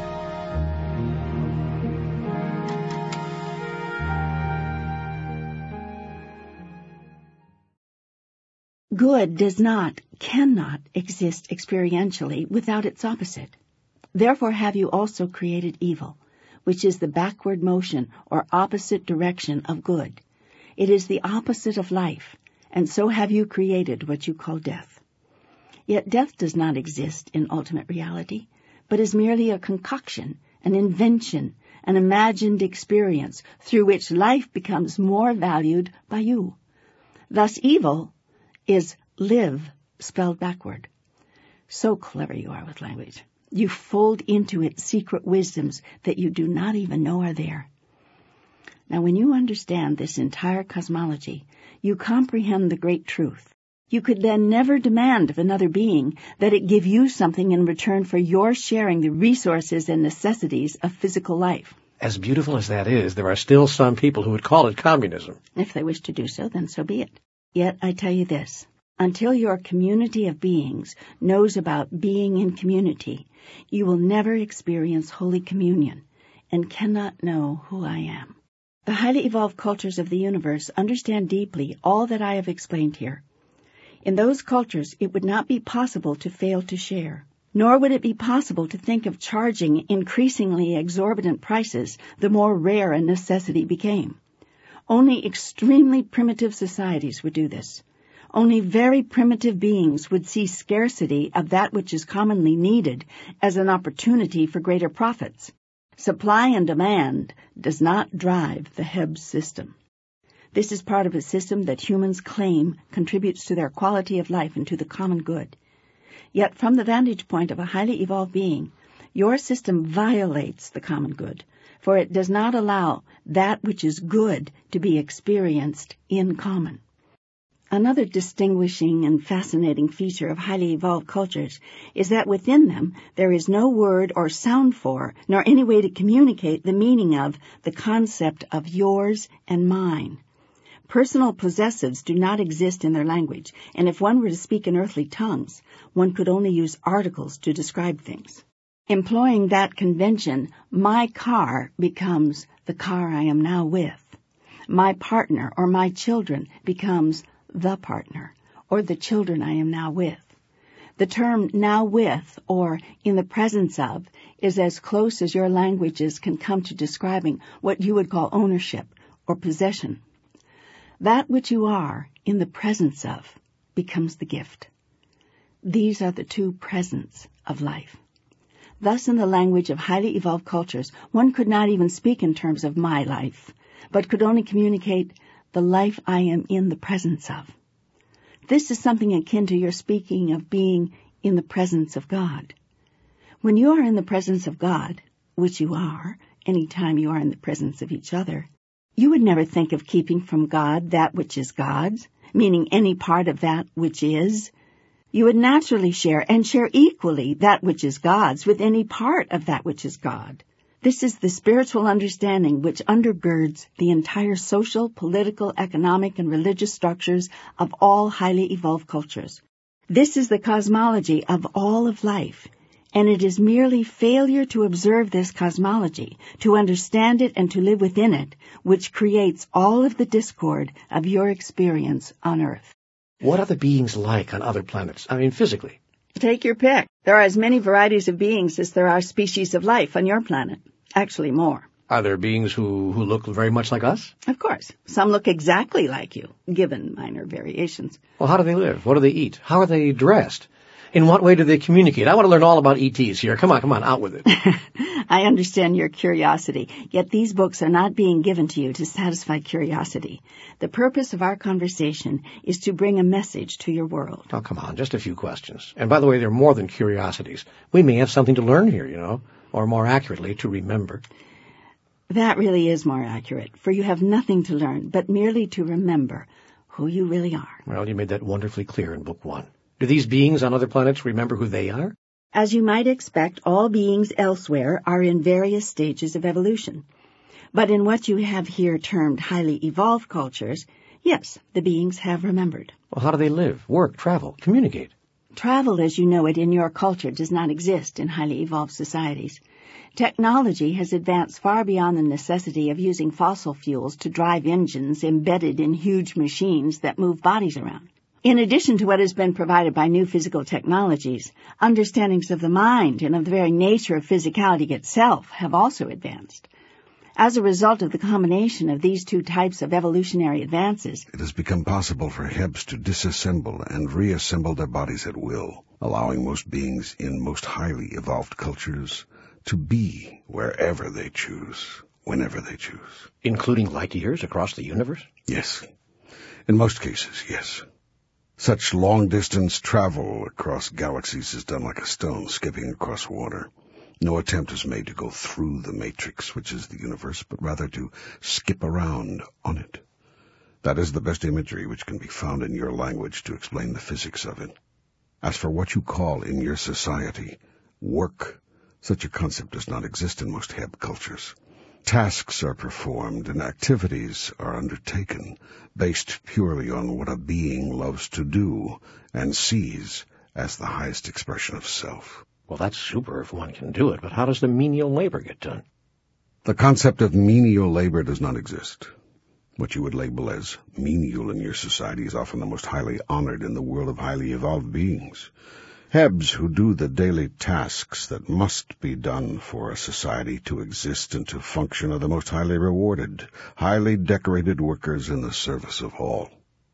Good does not, cannot exist experientially without its opposite. Therefore have you also created evil, which is the backward motion or opposite direction of good. It is the opposite of life, and so have you created what you call death. Yet death does not exist in ultimate reality, but is merely a concoction, an invention, an imagined experience through which life becomes more valued by you. Thus evil is live spelled backward. So clever you are with language. You fold into it secret wisdoms that you do not even know are there. Now, when you understand this entire cosmology, you comprehend the great truth. You could then never demand of another being that it give you something in return for your sharing the resources and necessities of physical life. As beautiful as that is, there are still some people who would call it communism. If they wish to do so, then so be it. Yet I tell you this, until your community of beings knows about being in community, you will never experience Holy Communion and cannot know who I am. The highly evolved cultures of the universe understand deeply all that I have explained here. In those cultures, it would not be possible to fail to share, nor would it be possible to think of charging increasingly exorbitant prices the more rare a necessity became. Only extremely primitive societies would do this. Only very primitive beings would see scarcity of that which is commonly needed as an opportunity for greater profits. Supply and demand does not drive the Hebb system. This is part of a system that humans claim contributes to their quality of life and to the common good. Yet from the vantage point of a highly evolved being, your system violates the common good, for it does not allow that which is good to be experienced in common. Another distinguishing and fascinating feature of highly evolved cultures is that within them there is no word or sound for, nor any way to communicate the meaning of, the concept of yours and mine. Personal possessives do not exist in their language, and if one were to speak in earthly tongues, one could only use articles to describe things. Employing that convention, my car becomes the car I am now with. My partner or my children becomes the partner, or the children I am now with. The term now with, or in the presence of, is as close as your languages can come to describing what you would call ownership or possession. That which you are in the presence of becomes the gift. These are the two presents of life. Thus, in the language of highly evolved cultures, one could not even speak in terms of my life, but could only communicate the life I am in the presence of. This is something akin to your speaking of being in the presence of God. When you are in the presence of God, which you are, any time you are in the presence of each other, you would never think of keeping from God that which is God's, meaning any part of that which is. You would naturally share and share equally that which is God's with any part of that which is God. This is the spiritual understanding which undergirds the entire social, political, economic, and religious structures of all highly evolved cultures. This is the cosmology of all of life, and it is merely failure to observe this cosmology, to understand it and to live within it, which creates all of the discord of your experience on Earth. What are the beings like on other planets? I mean, physically. Take your pick. There are as many varieties of beings as there are species of life on your planet. Actually, more. Are there beings who, who look very much like us? Of course. Some look exactly like you, given minor variations. Well, how do they live? What do they eat? How are they dressed? In what way do they communicate? I want to learn all about E Ts here. Come on, come on, out with it. I understand your curiosity, yet these books are not being given to you to satisfy curiosity. The purpose of our conversation is to bring a message to your world. Oh, come on, just a few questions. And by the way, they're more than curiosities. We may have something to learn here, you know, or more accurately, to remember. That really is more accurate, for you have nothing to learn, but merely to remember who you really are. Well, you made that wonderfully clear in Book One. Do these beings on other planets remember who they are? As you might expect, all beings elsewhere are in various stages of evolution. But in what you have here termed highly evolved cultures, yes, the beings have remembered. Well, how do they live, work, travel, communicate? Travel as you know it in your culture does not exist in highly evolved societies. Technology has advanced far beyond the necessity of using fossil fuels to drive engines embedded in huge machines that move bodies around. In addition to what has been provided by new physical technologies, understandings of the mind and of the very nature of physicality itself have also advanced. As a result of the combination of these two types of evolutionary advances, it has become possible for Hebs to disassemble and reassemble their bodies at will, allowing most beings in most highly evolved cultures to be wherever they choose, whenever they choose. Including light years across the universe? Yes. In most cases, yes. Such long-distance travel across galaxies is done like a stone skipping across water. No attempt is made to go through the matrix, which is the universe, but rather to skip around on it. That is the best imagery which can be found in your language to explain the physics of it. As for what you call in your society work, such a concept does not exist in most Heb cultures. Tasks are performed and activities are undertaken based purely on what a being loves to do and sees as the highest expression of self. Well, that's super if one can do it, but how does the menial labor get done? The concept of menial labor does not exist. What you would label as menial in your society is often the most highly honored in the world of highly evolved beings. Hebs who do the daily tasks that must be done for a society to exist and to function are the most highly rewarded, highly decorated workers in the service of all.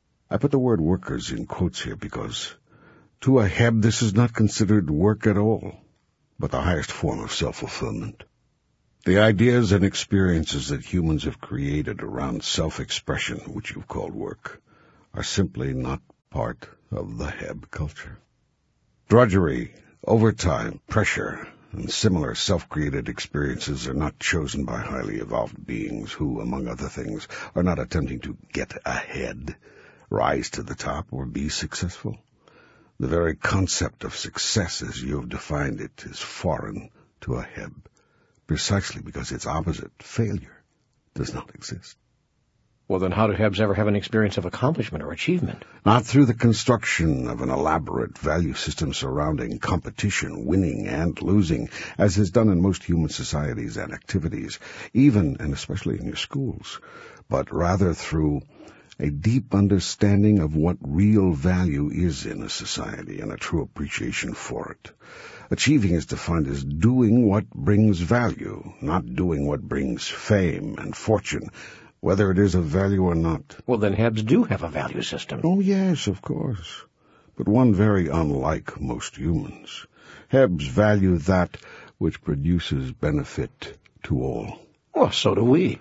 I put the word workers in quotes here because to a Heb this is not considered work at all, but the highest form of self-fulfillment. The ideas and experiences that humans have created around self-expression, which you've called work, are simply not part of the Heb culture. Drudgery, overtime, pressure, and similar self-created experiences are not chosen by highly evolved beings who, among other things, are not attempting to get ahead, rise to the top, or be successful. The very concept of success as you have defined it is foreign to a Heb, precisely because its opposite, failure, does not exist. Well, then how do Hebs ever have an experience of accomplishment or achievement? Not through the construction of an elaborate value system surrounding competition, winning and losing, as is done in most human societies and activities, even and especially in your schools, but rather through a deep understanding of what real value is in a society and a true appreciation for it. Achieving is defined as doing what brings value, not doing what brings fame and fortune, whether it is of value or not. Well, then Hebs do have a value system. Oh, yes, of course, but one very unlike most humans. Hebs value that which produces benefit to all. Well, so do we.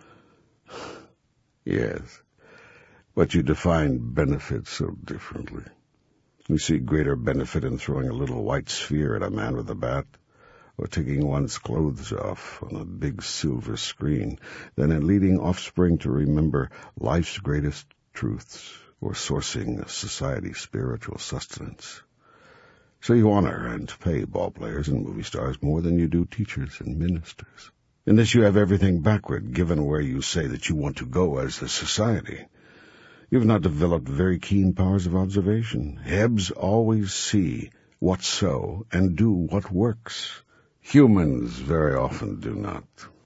Yes, but you define benefit so differently. You see greater benefit in throwing a little white sphere at a man with a bat, or taking one's clothes off on a big silver screen, than in leading offspring to remember life's greatest truths, or sourcing society's spiritual sustenance. So you honor and pay ball players and movie stars more than you do teachers and ministers. In this you have everything backward, given where you say that you want to go as a society. You have not developed very keen powers of observation. Hebs always see what's so and do what works. Humans very often do not.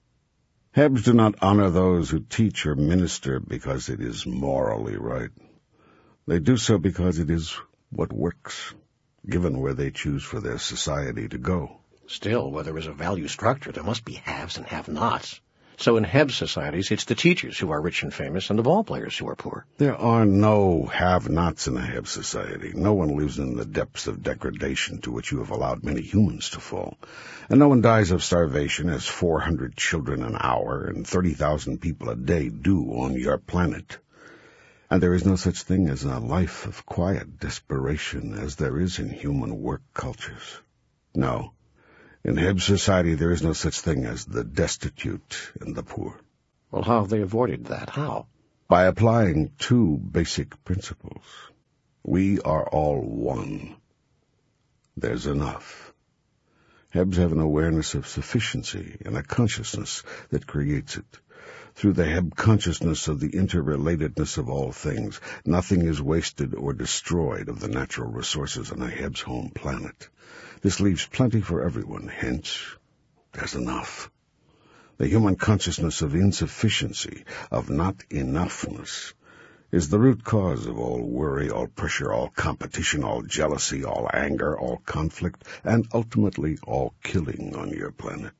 Hebs do not honor those who teach or minister because it is morally right. They do so because it is what works, given where they choose for their society to go. Still, where there is a value structure, there must be haves and have-nots. So in Heb societies, it's the teachers who are rich and famous and the ball players who are poor. There are no have-nots in a Heb society. No one lives in the depths of degradation to which you have allowed many humans to fall. And no one dies of starvation as four hundred children an hour and thirty thousand people a day do on your planet. And there is no such thing as a life of quiet desperation as there is in human work cultures. No. In Heb society, there is no such thing as the destitute and the poor. Well, how have they avoided that? How? By applying two basic principles. We are all one. There's enough. Hebs have an awareness of sufficiency and a consciousness that creates it. Through the Heb consciousness of the interrelatedness of all things, nothing is wasted or destroyed of the natural resources on a Heb's home planet. This leaves plenty for everyone, hence, there's enough. The human consciousness of insufficiency, of not enoughness, is the root cause of all worry, all pressure, all competition, all jealousy, all anger, all conflict, and ultimately all killing on your planet.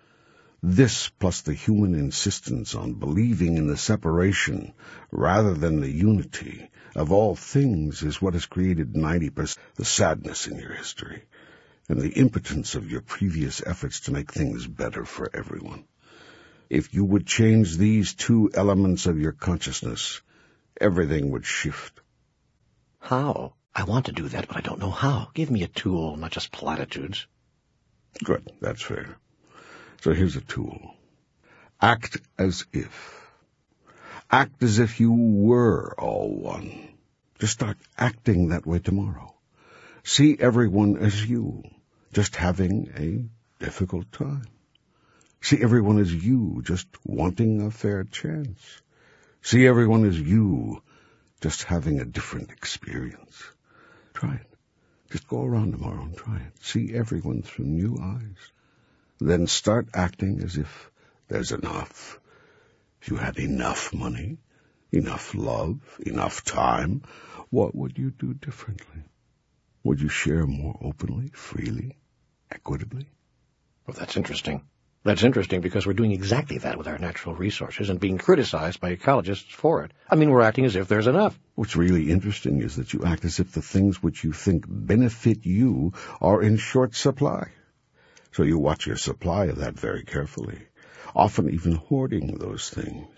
This, plus the human insistence on believing in the separation rather than the unity of all things, is what has created ninety percent the sadness in your history and the impotence of your previous efforts to make things better for everyone. If you would change these two elements of your consciousness, everything would shift. How? I want to do that, but I don't know how. Give me a tool, not just platitudes. Good, that's fair. So here's a tool. Act as if. Act as if you were all one. Just start acting that way tomorrow. See everyone as you, just having a difficult time. See everyone as you, just wanting a fair chance. See everyone as you, just having a different experience. Try it. Just go around tomorrow and try it. See everyone through new eyes. Then start acting as if there's enough. If you had enough money, enough love, enough time, what would you do differently? Would you share more openly, freely, equitably? Well, that's interesting. That's interesting because we're doing exactly that with our natural resources and being criticized by ecologists for it. I mean, we're acting as if there's enough. What's really interesting is that you act as if the things which you think benefit you are in short supply. So you watch your supply of that very carefully, often even hoarding those things.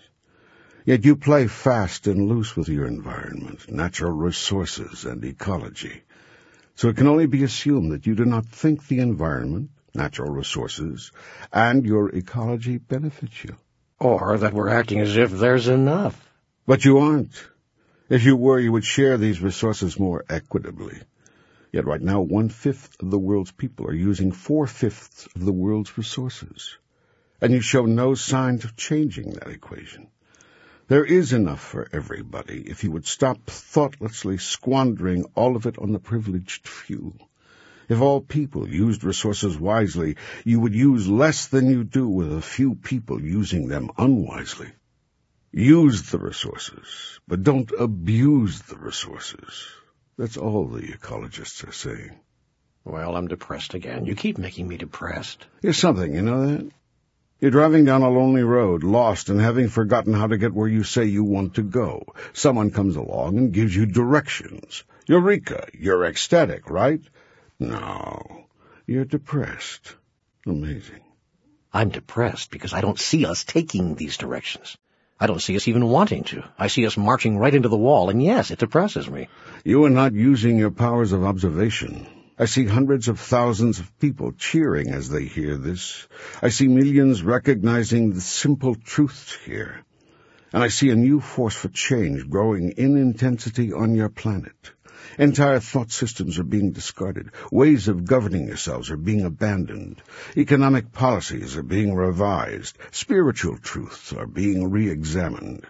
Yet you play fast and loose with your environment, natural resources, and ecology. So it can only be assumed that you do not think the environment, natural resources, and your ecology benefit you. Or that we're acting as if there's enough. But you aren't. If you were, you would share these resources more equitably. Yet right now, one-fifth of the world's people are using four-fifths of the world's resources. And you show no signs of changing that equation. There is enough for everybody if you would stop thoughtlessly squandering all of it on the privileged few. If all people used resources wisely, you would use less than you do with a few people using them unwisely. Use the resources, but don't abuse the resources. That's all the ecologists are saying. Well, I'm depressed again. You keep making me depressed. Here's something, you know that? You're driving down a lonely road, lost and having forgotten how to get where you say you want to go. Someone comes along and gives you directions. Eureka! You're ecstatic, right? No, you're depressed. Amazing. I'm depressed because I don't see us taking these directions. I don't see us even wanting to. I see us marching right into the wall, and yes, it depresses me. You are not using your powers of observation. I see hundreds of thousands of people cheering as they hear this. I see millions recognizing the simple truths here. And I see a new force for change growing in intensity on your planet. Entire thought systems are being discarded. Ways of governing yourselves are being abandoned. Economic policies are being revised. Spiritual truths are being re-examined.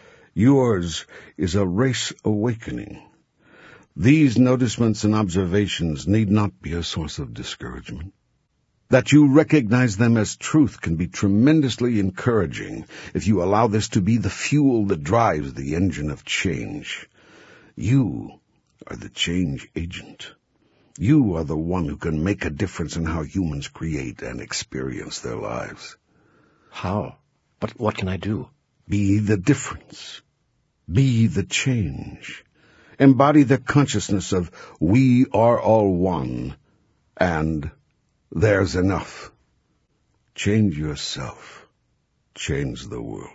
Yours is a race awakening. These notices and observations need not be a source of discouragement. That you recognize them as truth can be tremendously encouraging if you allow this to be the fuel that drives the engine of change. You are the change agent. You are the one who can make a difference in how humans create and experience their lives. How? But what can I do? Be the difference. Be the change. Embody the consciousness of we are all one, and there's enough. Change yourself. Change the world.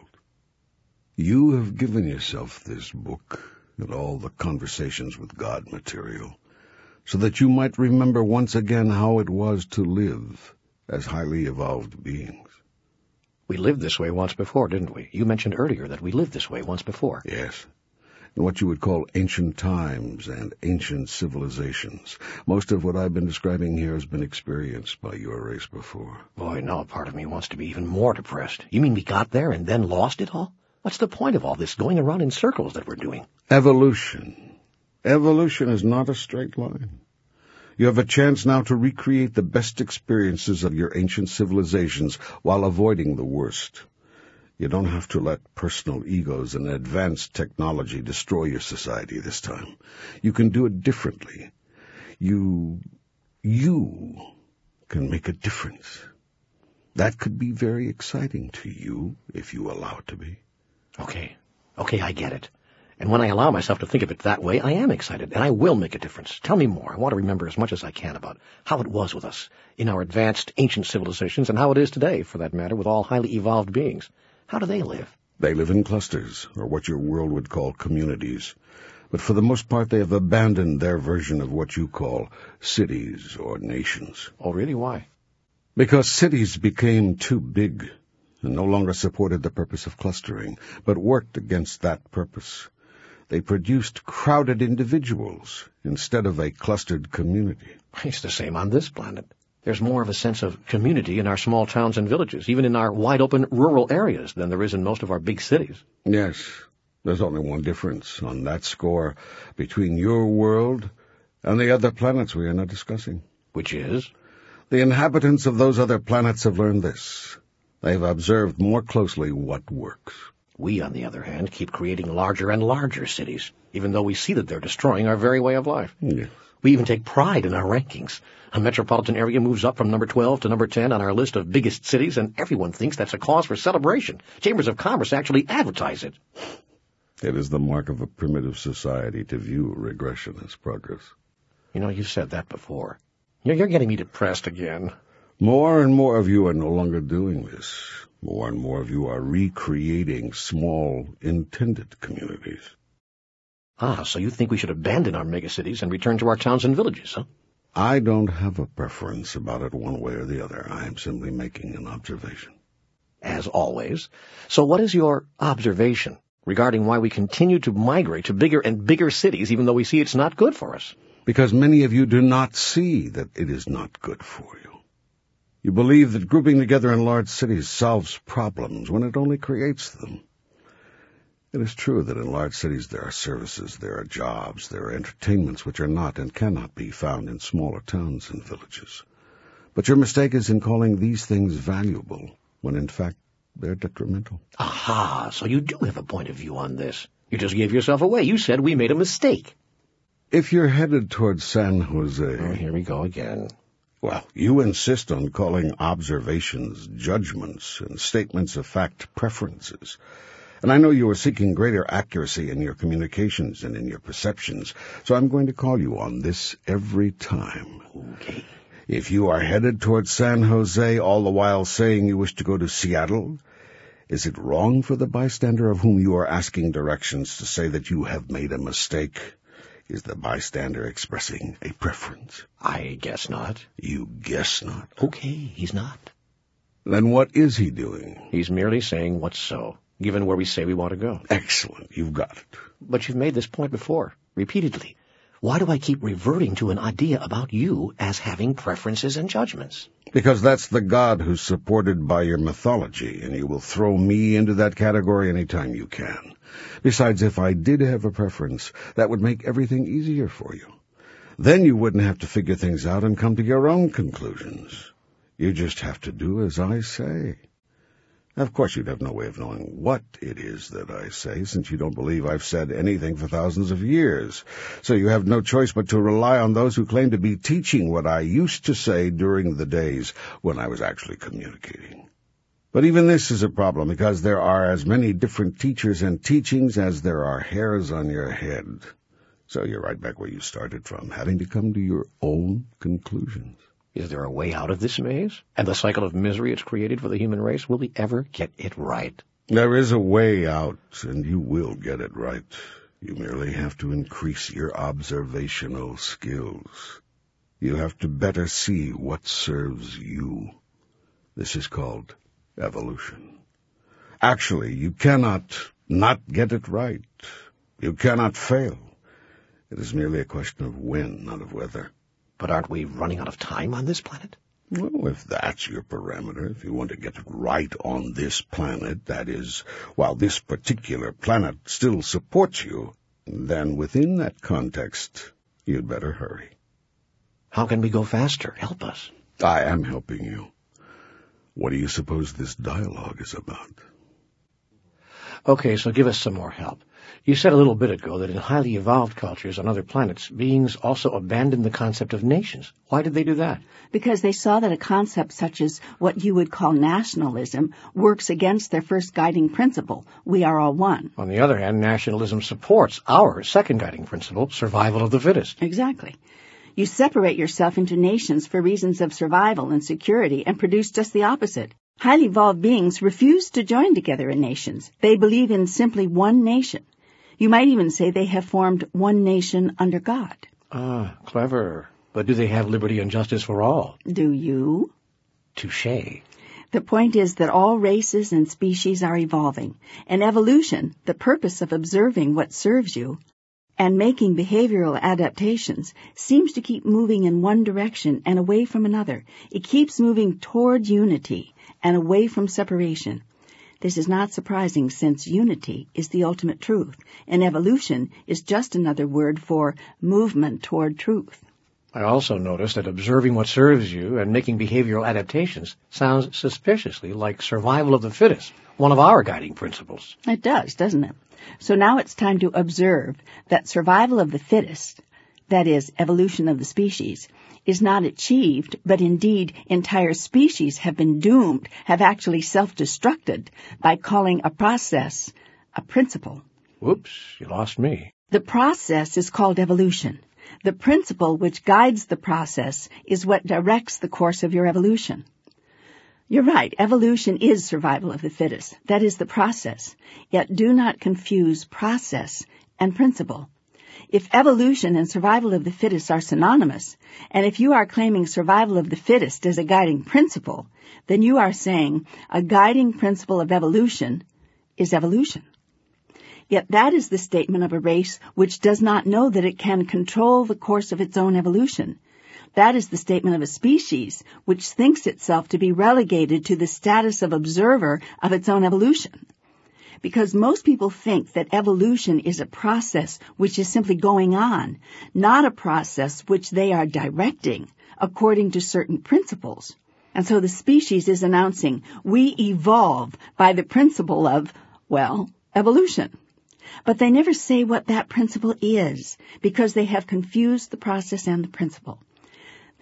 You have given yourself this book and all the Conversations with God material, so that you might remember once again how it was to live as highly evolved beings. We lived this way once before, didn't we? You mentioned earlier that we lived this way once before. Yes. In what you would call ancient times and ancient civilizations. Most of what I've been describing here has been experienced by your race before. Boy, now a part of me wants to be even more depressed. You mean we got there and then lost it all? What's the point of all this going around in circles that we're doing? Evolution. Evolution is not a straight line. You have a chance now to recreate the best experiences of your ancient civilizations while avoiding the worst. You don't have to let personal egos and advanced technology destroy your society this time. You can do it differently. You, you can make a difference. That could be very exciting to you if you allow it to be. Okay. Okay, I get it. And when I allow myself to think of it that way, I am excited, and I will make a difference. Tell me more. I want to remember as much as I can about how it was with us in our advanced ancient civilizations and how it is today, for that matter, with all highly evolved beings. How do they live? They live in clusters, or what your world would call communities. But for the most part, they have abandoned their version of what you call cities or nations. Oh, really? Why? Because cities became too big and no longer supported the purpose of clustering, but worked against that purpose. They produced crowded individuals instead of a clustered community. It's the same on this planet. There's more of a sense of community in our small towns and villages, even in our wide-open rural areas, than there is in most of our big cities. Yes, there's only one difference on that score between your world and the other planets we are now discussing. Which is? The inhabitants of those other planets have learned this. They've observed more closely what works. We, on the other hand, keep creating larger and larger cities, even though we see that they're destroying our very way of life. Yes. We even take pride in our rankings. A metropolitan area moves up from number twelve to number ten on our list of biggest cities, and everyone thinks that's a cause for celebration. Chambers of Commerce actually advertise it. It is the mark of a primitive society to view regression as progress. You know, you've said that before. You're, you're getting me depressed again. More and more of you are no longer doing this. More and more of you are recreating small, intended communities. Ah, so you think we should abandon our megacities and return to our towns and villages, huh? I don't have a preference about it one way or the other. I am simply making an observation. As always. So what is your observation regarding why we continue to migrate to bigger and bigger cities even though we see it's not good for us? Because many of you do not see that it is not good for you. You believe that grouping together in large cities solves problems when it only creates them. It is true that in large cities there are services, there are jobs, there are entertainments which are not and cannot be found in smaller towns and villages. But your mistake is in calling these things valuable, when in fact they're detrimental. Aha, so you do have a point of view on this. You just gave yourself away. You said we made a mistake. If you're headed towards San Jose... Oh, here we go again. Well, you insist on calling observations judgments and statements of fact preferences. And I know you are seeking greater accuracy in your communications and in your perceptions, so I'm going to call you on this every time. Okay. If you are headed towards San Jose, all the while saying you wish to go to Seattle, is it wrong for the bystander of whom you are asking directions to say that you have made a mistake? Is the bystander expressing a preference? I guess not. You guess not. Okay, he's not. Then what is he doing? He's merely saying what's so, given where we say we want to go. Excellent, you've got it. But you've made this point before, repeatedly. Why do I keep reverting to an idea about you as having preferences and judgments? Because that's the God who's supported by your mythology, and you will throw me into that category any time you can. Besides, if I did have a preference, that would make everything easier for you. Then you wouldn't have to figure things out and come to your own conclusions. You just have to do as I say. Of course, you'd have no way of knowing what it is that I say, since you don't believe I've said anything for thousands of years. So you have no choice but to rely on those who claim to be teaching what I used to say during the days when I was actually communicating. But even this is a problem, because there are as many different teachers and teachings as there are hairs on your head. So you're right back where you started from, having to come to your own conclusions. Is there a way out of this maze? And the cycle of misery it's created for the human race? Will we ever get it right? There is a way out, and you will get it right. You merely have to increase your observational skills. You have to better see what serves you. This is called evolution. Actually, you cannot not get it right. You cannot fail. It is merely a question of when, not of whether. But aren't we running out of time on this planet? Well, if that's your parameter, if you want to get it right on this planet, that is, while this particular planet still supports you, then within that context, you'd better hurry. How can we go faster? Help us. I am helping you. What do you suppose this dialogue is about? Okay, so give us some more help. You said a little bit ago that in highly evolved cultures on other planets, beings also abandoned the concept of nations. Why did they do that? Because they saw that a concept such as what you would call nationalism works against their first guiding principle, we are all one. On the other hand, nationalism supports our second guiding principle, survival of the fittest. Exactly. You separate yourself into nations for reasons of survival and security and produce just the opposite. Highly evolved beings refuse to join together in nations. They believe in simply one nation. You might even say they have formed one nation under God. Ah, clever. But do they have liberty and justice for all? Do you? Touché. The point is that all races and species are evolving, and evolution, the purpose of observing what serves you and making behavioral adaptations, seems to keep moving in one direction and away from another. It keeps moving toward unity and away from separation. This is not surprising, since unity is the ultimate truth, and evolution is just another word for movement toward truth. I also noticed that observing what serves you and making behavioral adaptations sounds suspiciously like survival of the fittest, one of our guiding principles. It does, doesn't it? So now it's time to observe that survival of the fittest, that is, evolution of the species, is not achieved, but indeed entire species have been doomed, have actually self-destructed by calling a process a principle. Whoops, you lost me. The process is called evolution. The principle which guides the process is what directs the course of your evolution. You're right, evolution is survival of the fittest. That is the process. Yet do not confuse process and principle. If evolution and survival of the fittest are synonymous, and if you are claiming survival of the fittest as a guiding principle, then you are saying a guiding principle of evolution is evolution. Yet that is the statement of a race which does not know that it can control the course of its own evolution. That is the statement of a species which thinks itself to be relegated to the status of observer of its own evolution. Because most people think that evolution is a process which is simply going on, not a process which they are directing according to certain principles. And so the species is announcing, we evolve by the principle of, well, evolution. But they never say what that principle is, because they have confused the process and the principle.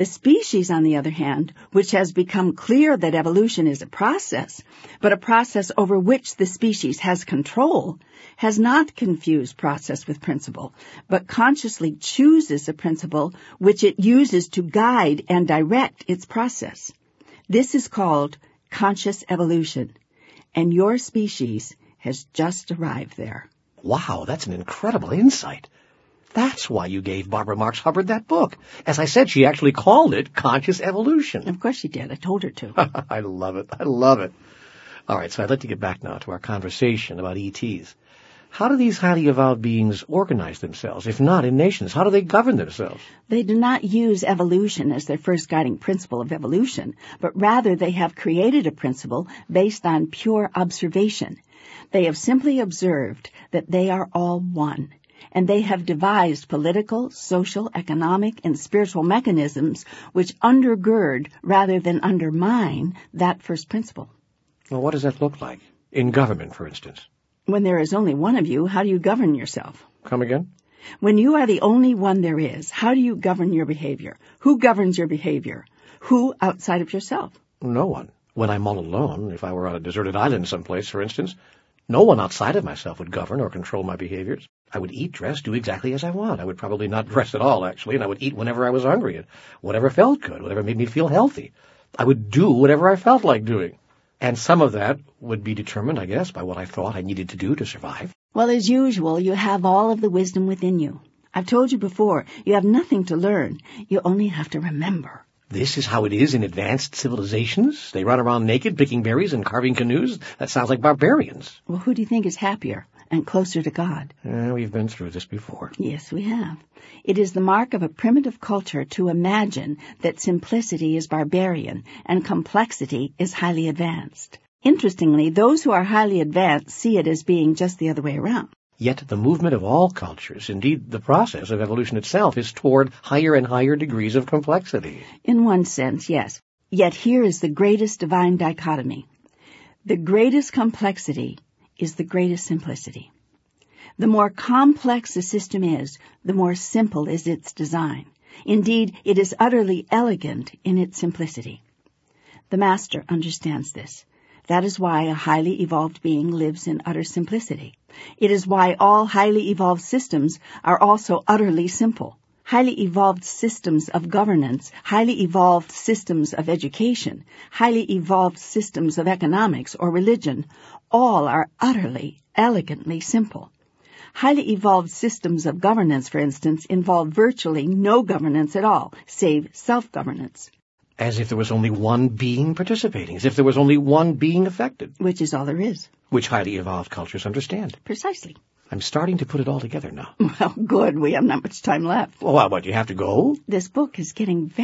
The species, on the other hand, which has become clear that evolution is a process, but a process over which the species has control, has not confused process with principle, but consciously chooses a principle which it uses to guide and direct its process. This is called conscious evolution, and your species has just arrived there. Wow, that's an incredible insight. That's why you gave Barbara Marx Hubbard that book. As I said, she actually called it Conscious Evolution. Of course she did. I told her to. I love it. I love it. All right, so I'd like to get back now to our conversation about E Ts. How do these highly evolved beings organize themselves, if not in nations? How do they govern themselves? They do not use evolution as their first guiding principle of evolution, but rather they have created a principle based on pure observation. They have simply observed that they are all one, and they have devised political, social, economic, and spiritual mechanisms which undergird rather than undermine that first principle. Well, what does that look like? In government, for instance. When there is only one of you, how do you govern yourself? Come again? When you are the only one there is, how do you govern your behavior? Who governs your behavior? Who outside of yourself? No one. When I'm all alone, if I were on a deserted island someplace, for instance, no one outside of myself would govern or control my behaviors. I would eat, dress, do exactly as I want. I would probably not dress at all, actually, and I would eat whenever I was hungry, and whatever felt good, whatever made me feel healthy. I would do whatever I felt like doing. And some of that would be determined, I guess, by what I thought I needed to do to survive. Well, as usual, you have all of the wisdom within you. I've told you before, you have nothing to learn. You only have to remember. This is how it is in advanced civilizations? They run around naked, picking berries and carving canoes? That sounds like barbarians. Well, who do you think is happier and closer to God? Uh, we've been through this before. Yes, we have. It is the mark of a primitive culture to imagine that simplicity is barbarian and complexity is highly advanced. Interestingly, those who are highly advanced see it as being just the other way around. Yet the movement of all cultures, indeed the process of evolution itself, is toward higher and higher degrees of complexity. In one sense, yes. Yet here is the greatest divine dichotomy. The greatest complexity is the greatest simplicity. The more complex a system is, the more simple is its design. Indeed, it is utterly elegant in its simplicity. The Master understands this. That is why a highly evolved being lives in utter simplicity. It is why all highly evolved systems are also utterly simple. Highly evolved systems of governance, highly evolved systems of education, highly evolved systems of economics or religion, all are utterly, elegantly simple. Highly evolved systems of governance, for instance, involve virtually no governance at all, save self-governance. As if there was only one being participating, as if there was only one being affected. Which is all there is. Which highly evolved cultures understand. Precisely. I'm starting to put it all together now. Well, good. We have not much time left. Well, what, you have to go? This book is getting very